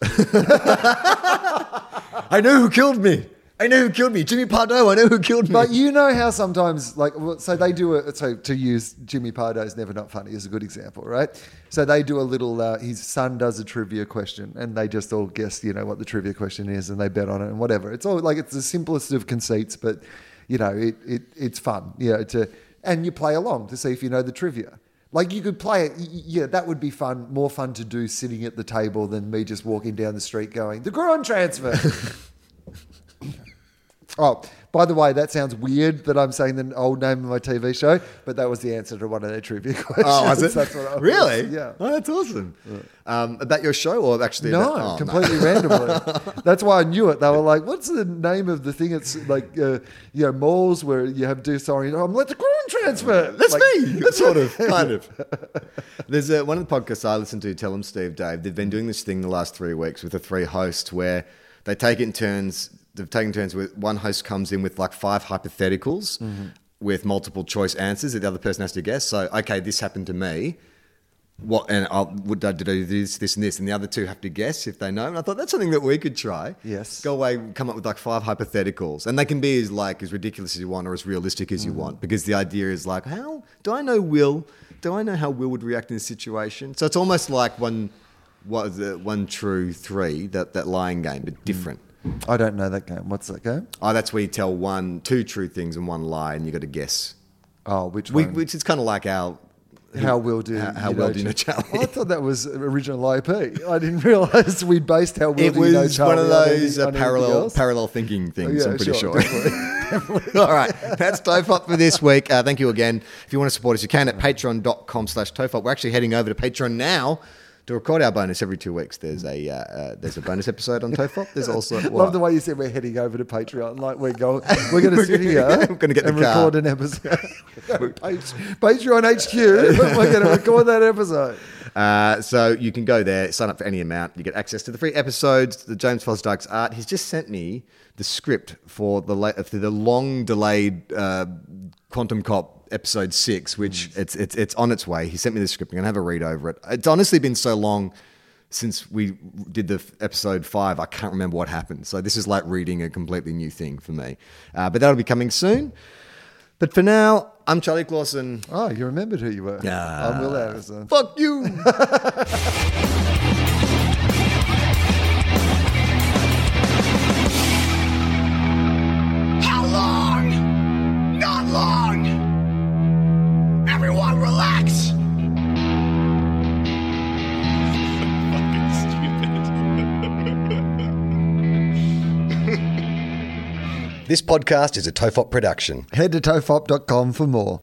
I know who killed me. Jimmy Pardo, I know who killed me. But you know how sometimes, like, so they do so to use Jimmy Pardo's Never Not Funny is a good example, right? So they do a little, his son does a trivia question and they just all guess, you know, what the trivia question is and they bet on it and whatever. It's all like, it's the simplest of conceits, but, you know, it's fun, and you play along to see if you know the trivia. Like you could play it, that would be fun, more fun to do sitting at the table than me just walking down the street going, the Gruen transfer. Oh, by the way, that sounds weird that I'm saying the old name of my TV show, but that was the answer to one of their trivia questions. Oh, was it? That's what I was. Really? Yeah. Oh, that's awesome. About your show or actually? No, completely randomly. That's why I knew it. They were like, "What's the name of the thing?" It's like, malls where you have to do sorry. Let the groin transfer. That's like, me. Sort of, kind of. There's one of the podcasts I listen to, Tell 'em Steve, Dave. They've been doing this thing the last 3 weeks with the 3 hosts where they take it in turns. They've taken turns where one host comes in with like 5 hypotheticals with multiple choice answers that the other person has to guess. So, okay, this happened to me. What and did I do this, and this, and the other 2 have to guess if they know. And I thought that's something that we could try. Yes. Go away, come up with like 5 hypotheticals, and they can be as ridiculous as you want or as realistic as you want, because the idea is like, how do I know Will? Do I know how Will would react in this situation? So it's almost like one true 3, that lying game, but different. I don't know that game. What's that game? Oh, that's where you tell 2 true things and 1 lie, and you got to guess. Oh, which one? Which is kind of like our. How well do how well do you know Charlie? I thought that was original IP. I didn't realise we'd based how well It do you know was Charlie one of on those anything else. parallel thinking things, Yeah, I'm pretty sure. Definitely. All right, that's TOEFOP for this week. Thank you again. If you want to support us, you can at patreon.com/TOEFOP. We're actually heading over to Patreon now to record our bonus every 2 weeks. There's a bonus episode on TOEFOP. There's also Love the way you said we're heading over to Patreon. Like we're going to sit here we're gonna get and the car. record an episode. Patreon HQ. We're going to record that episode. So you can go there, sign up for any amount. You get access to the free episodes, the James Fosdike's art. He's just sent me the script for the long delayed Quantum Cop episode 6, which it's on its way. He sent me the script. I'm going to have a read over it. It's honestly been so long since we did the episode 5. I can't remember what happened. So this is like reading a completely new thing for me. But that'll be coming soon. But for now, I'm Charlie Clausen. Oh, you remembered who you were. I'm Will Anderson. Fuck you. How long? Not long. Everyone relax. This podcast is a TOEFOP production. Head to tofop.com for more.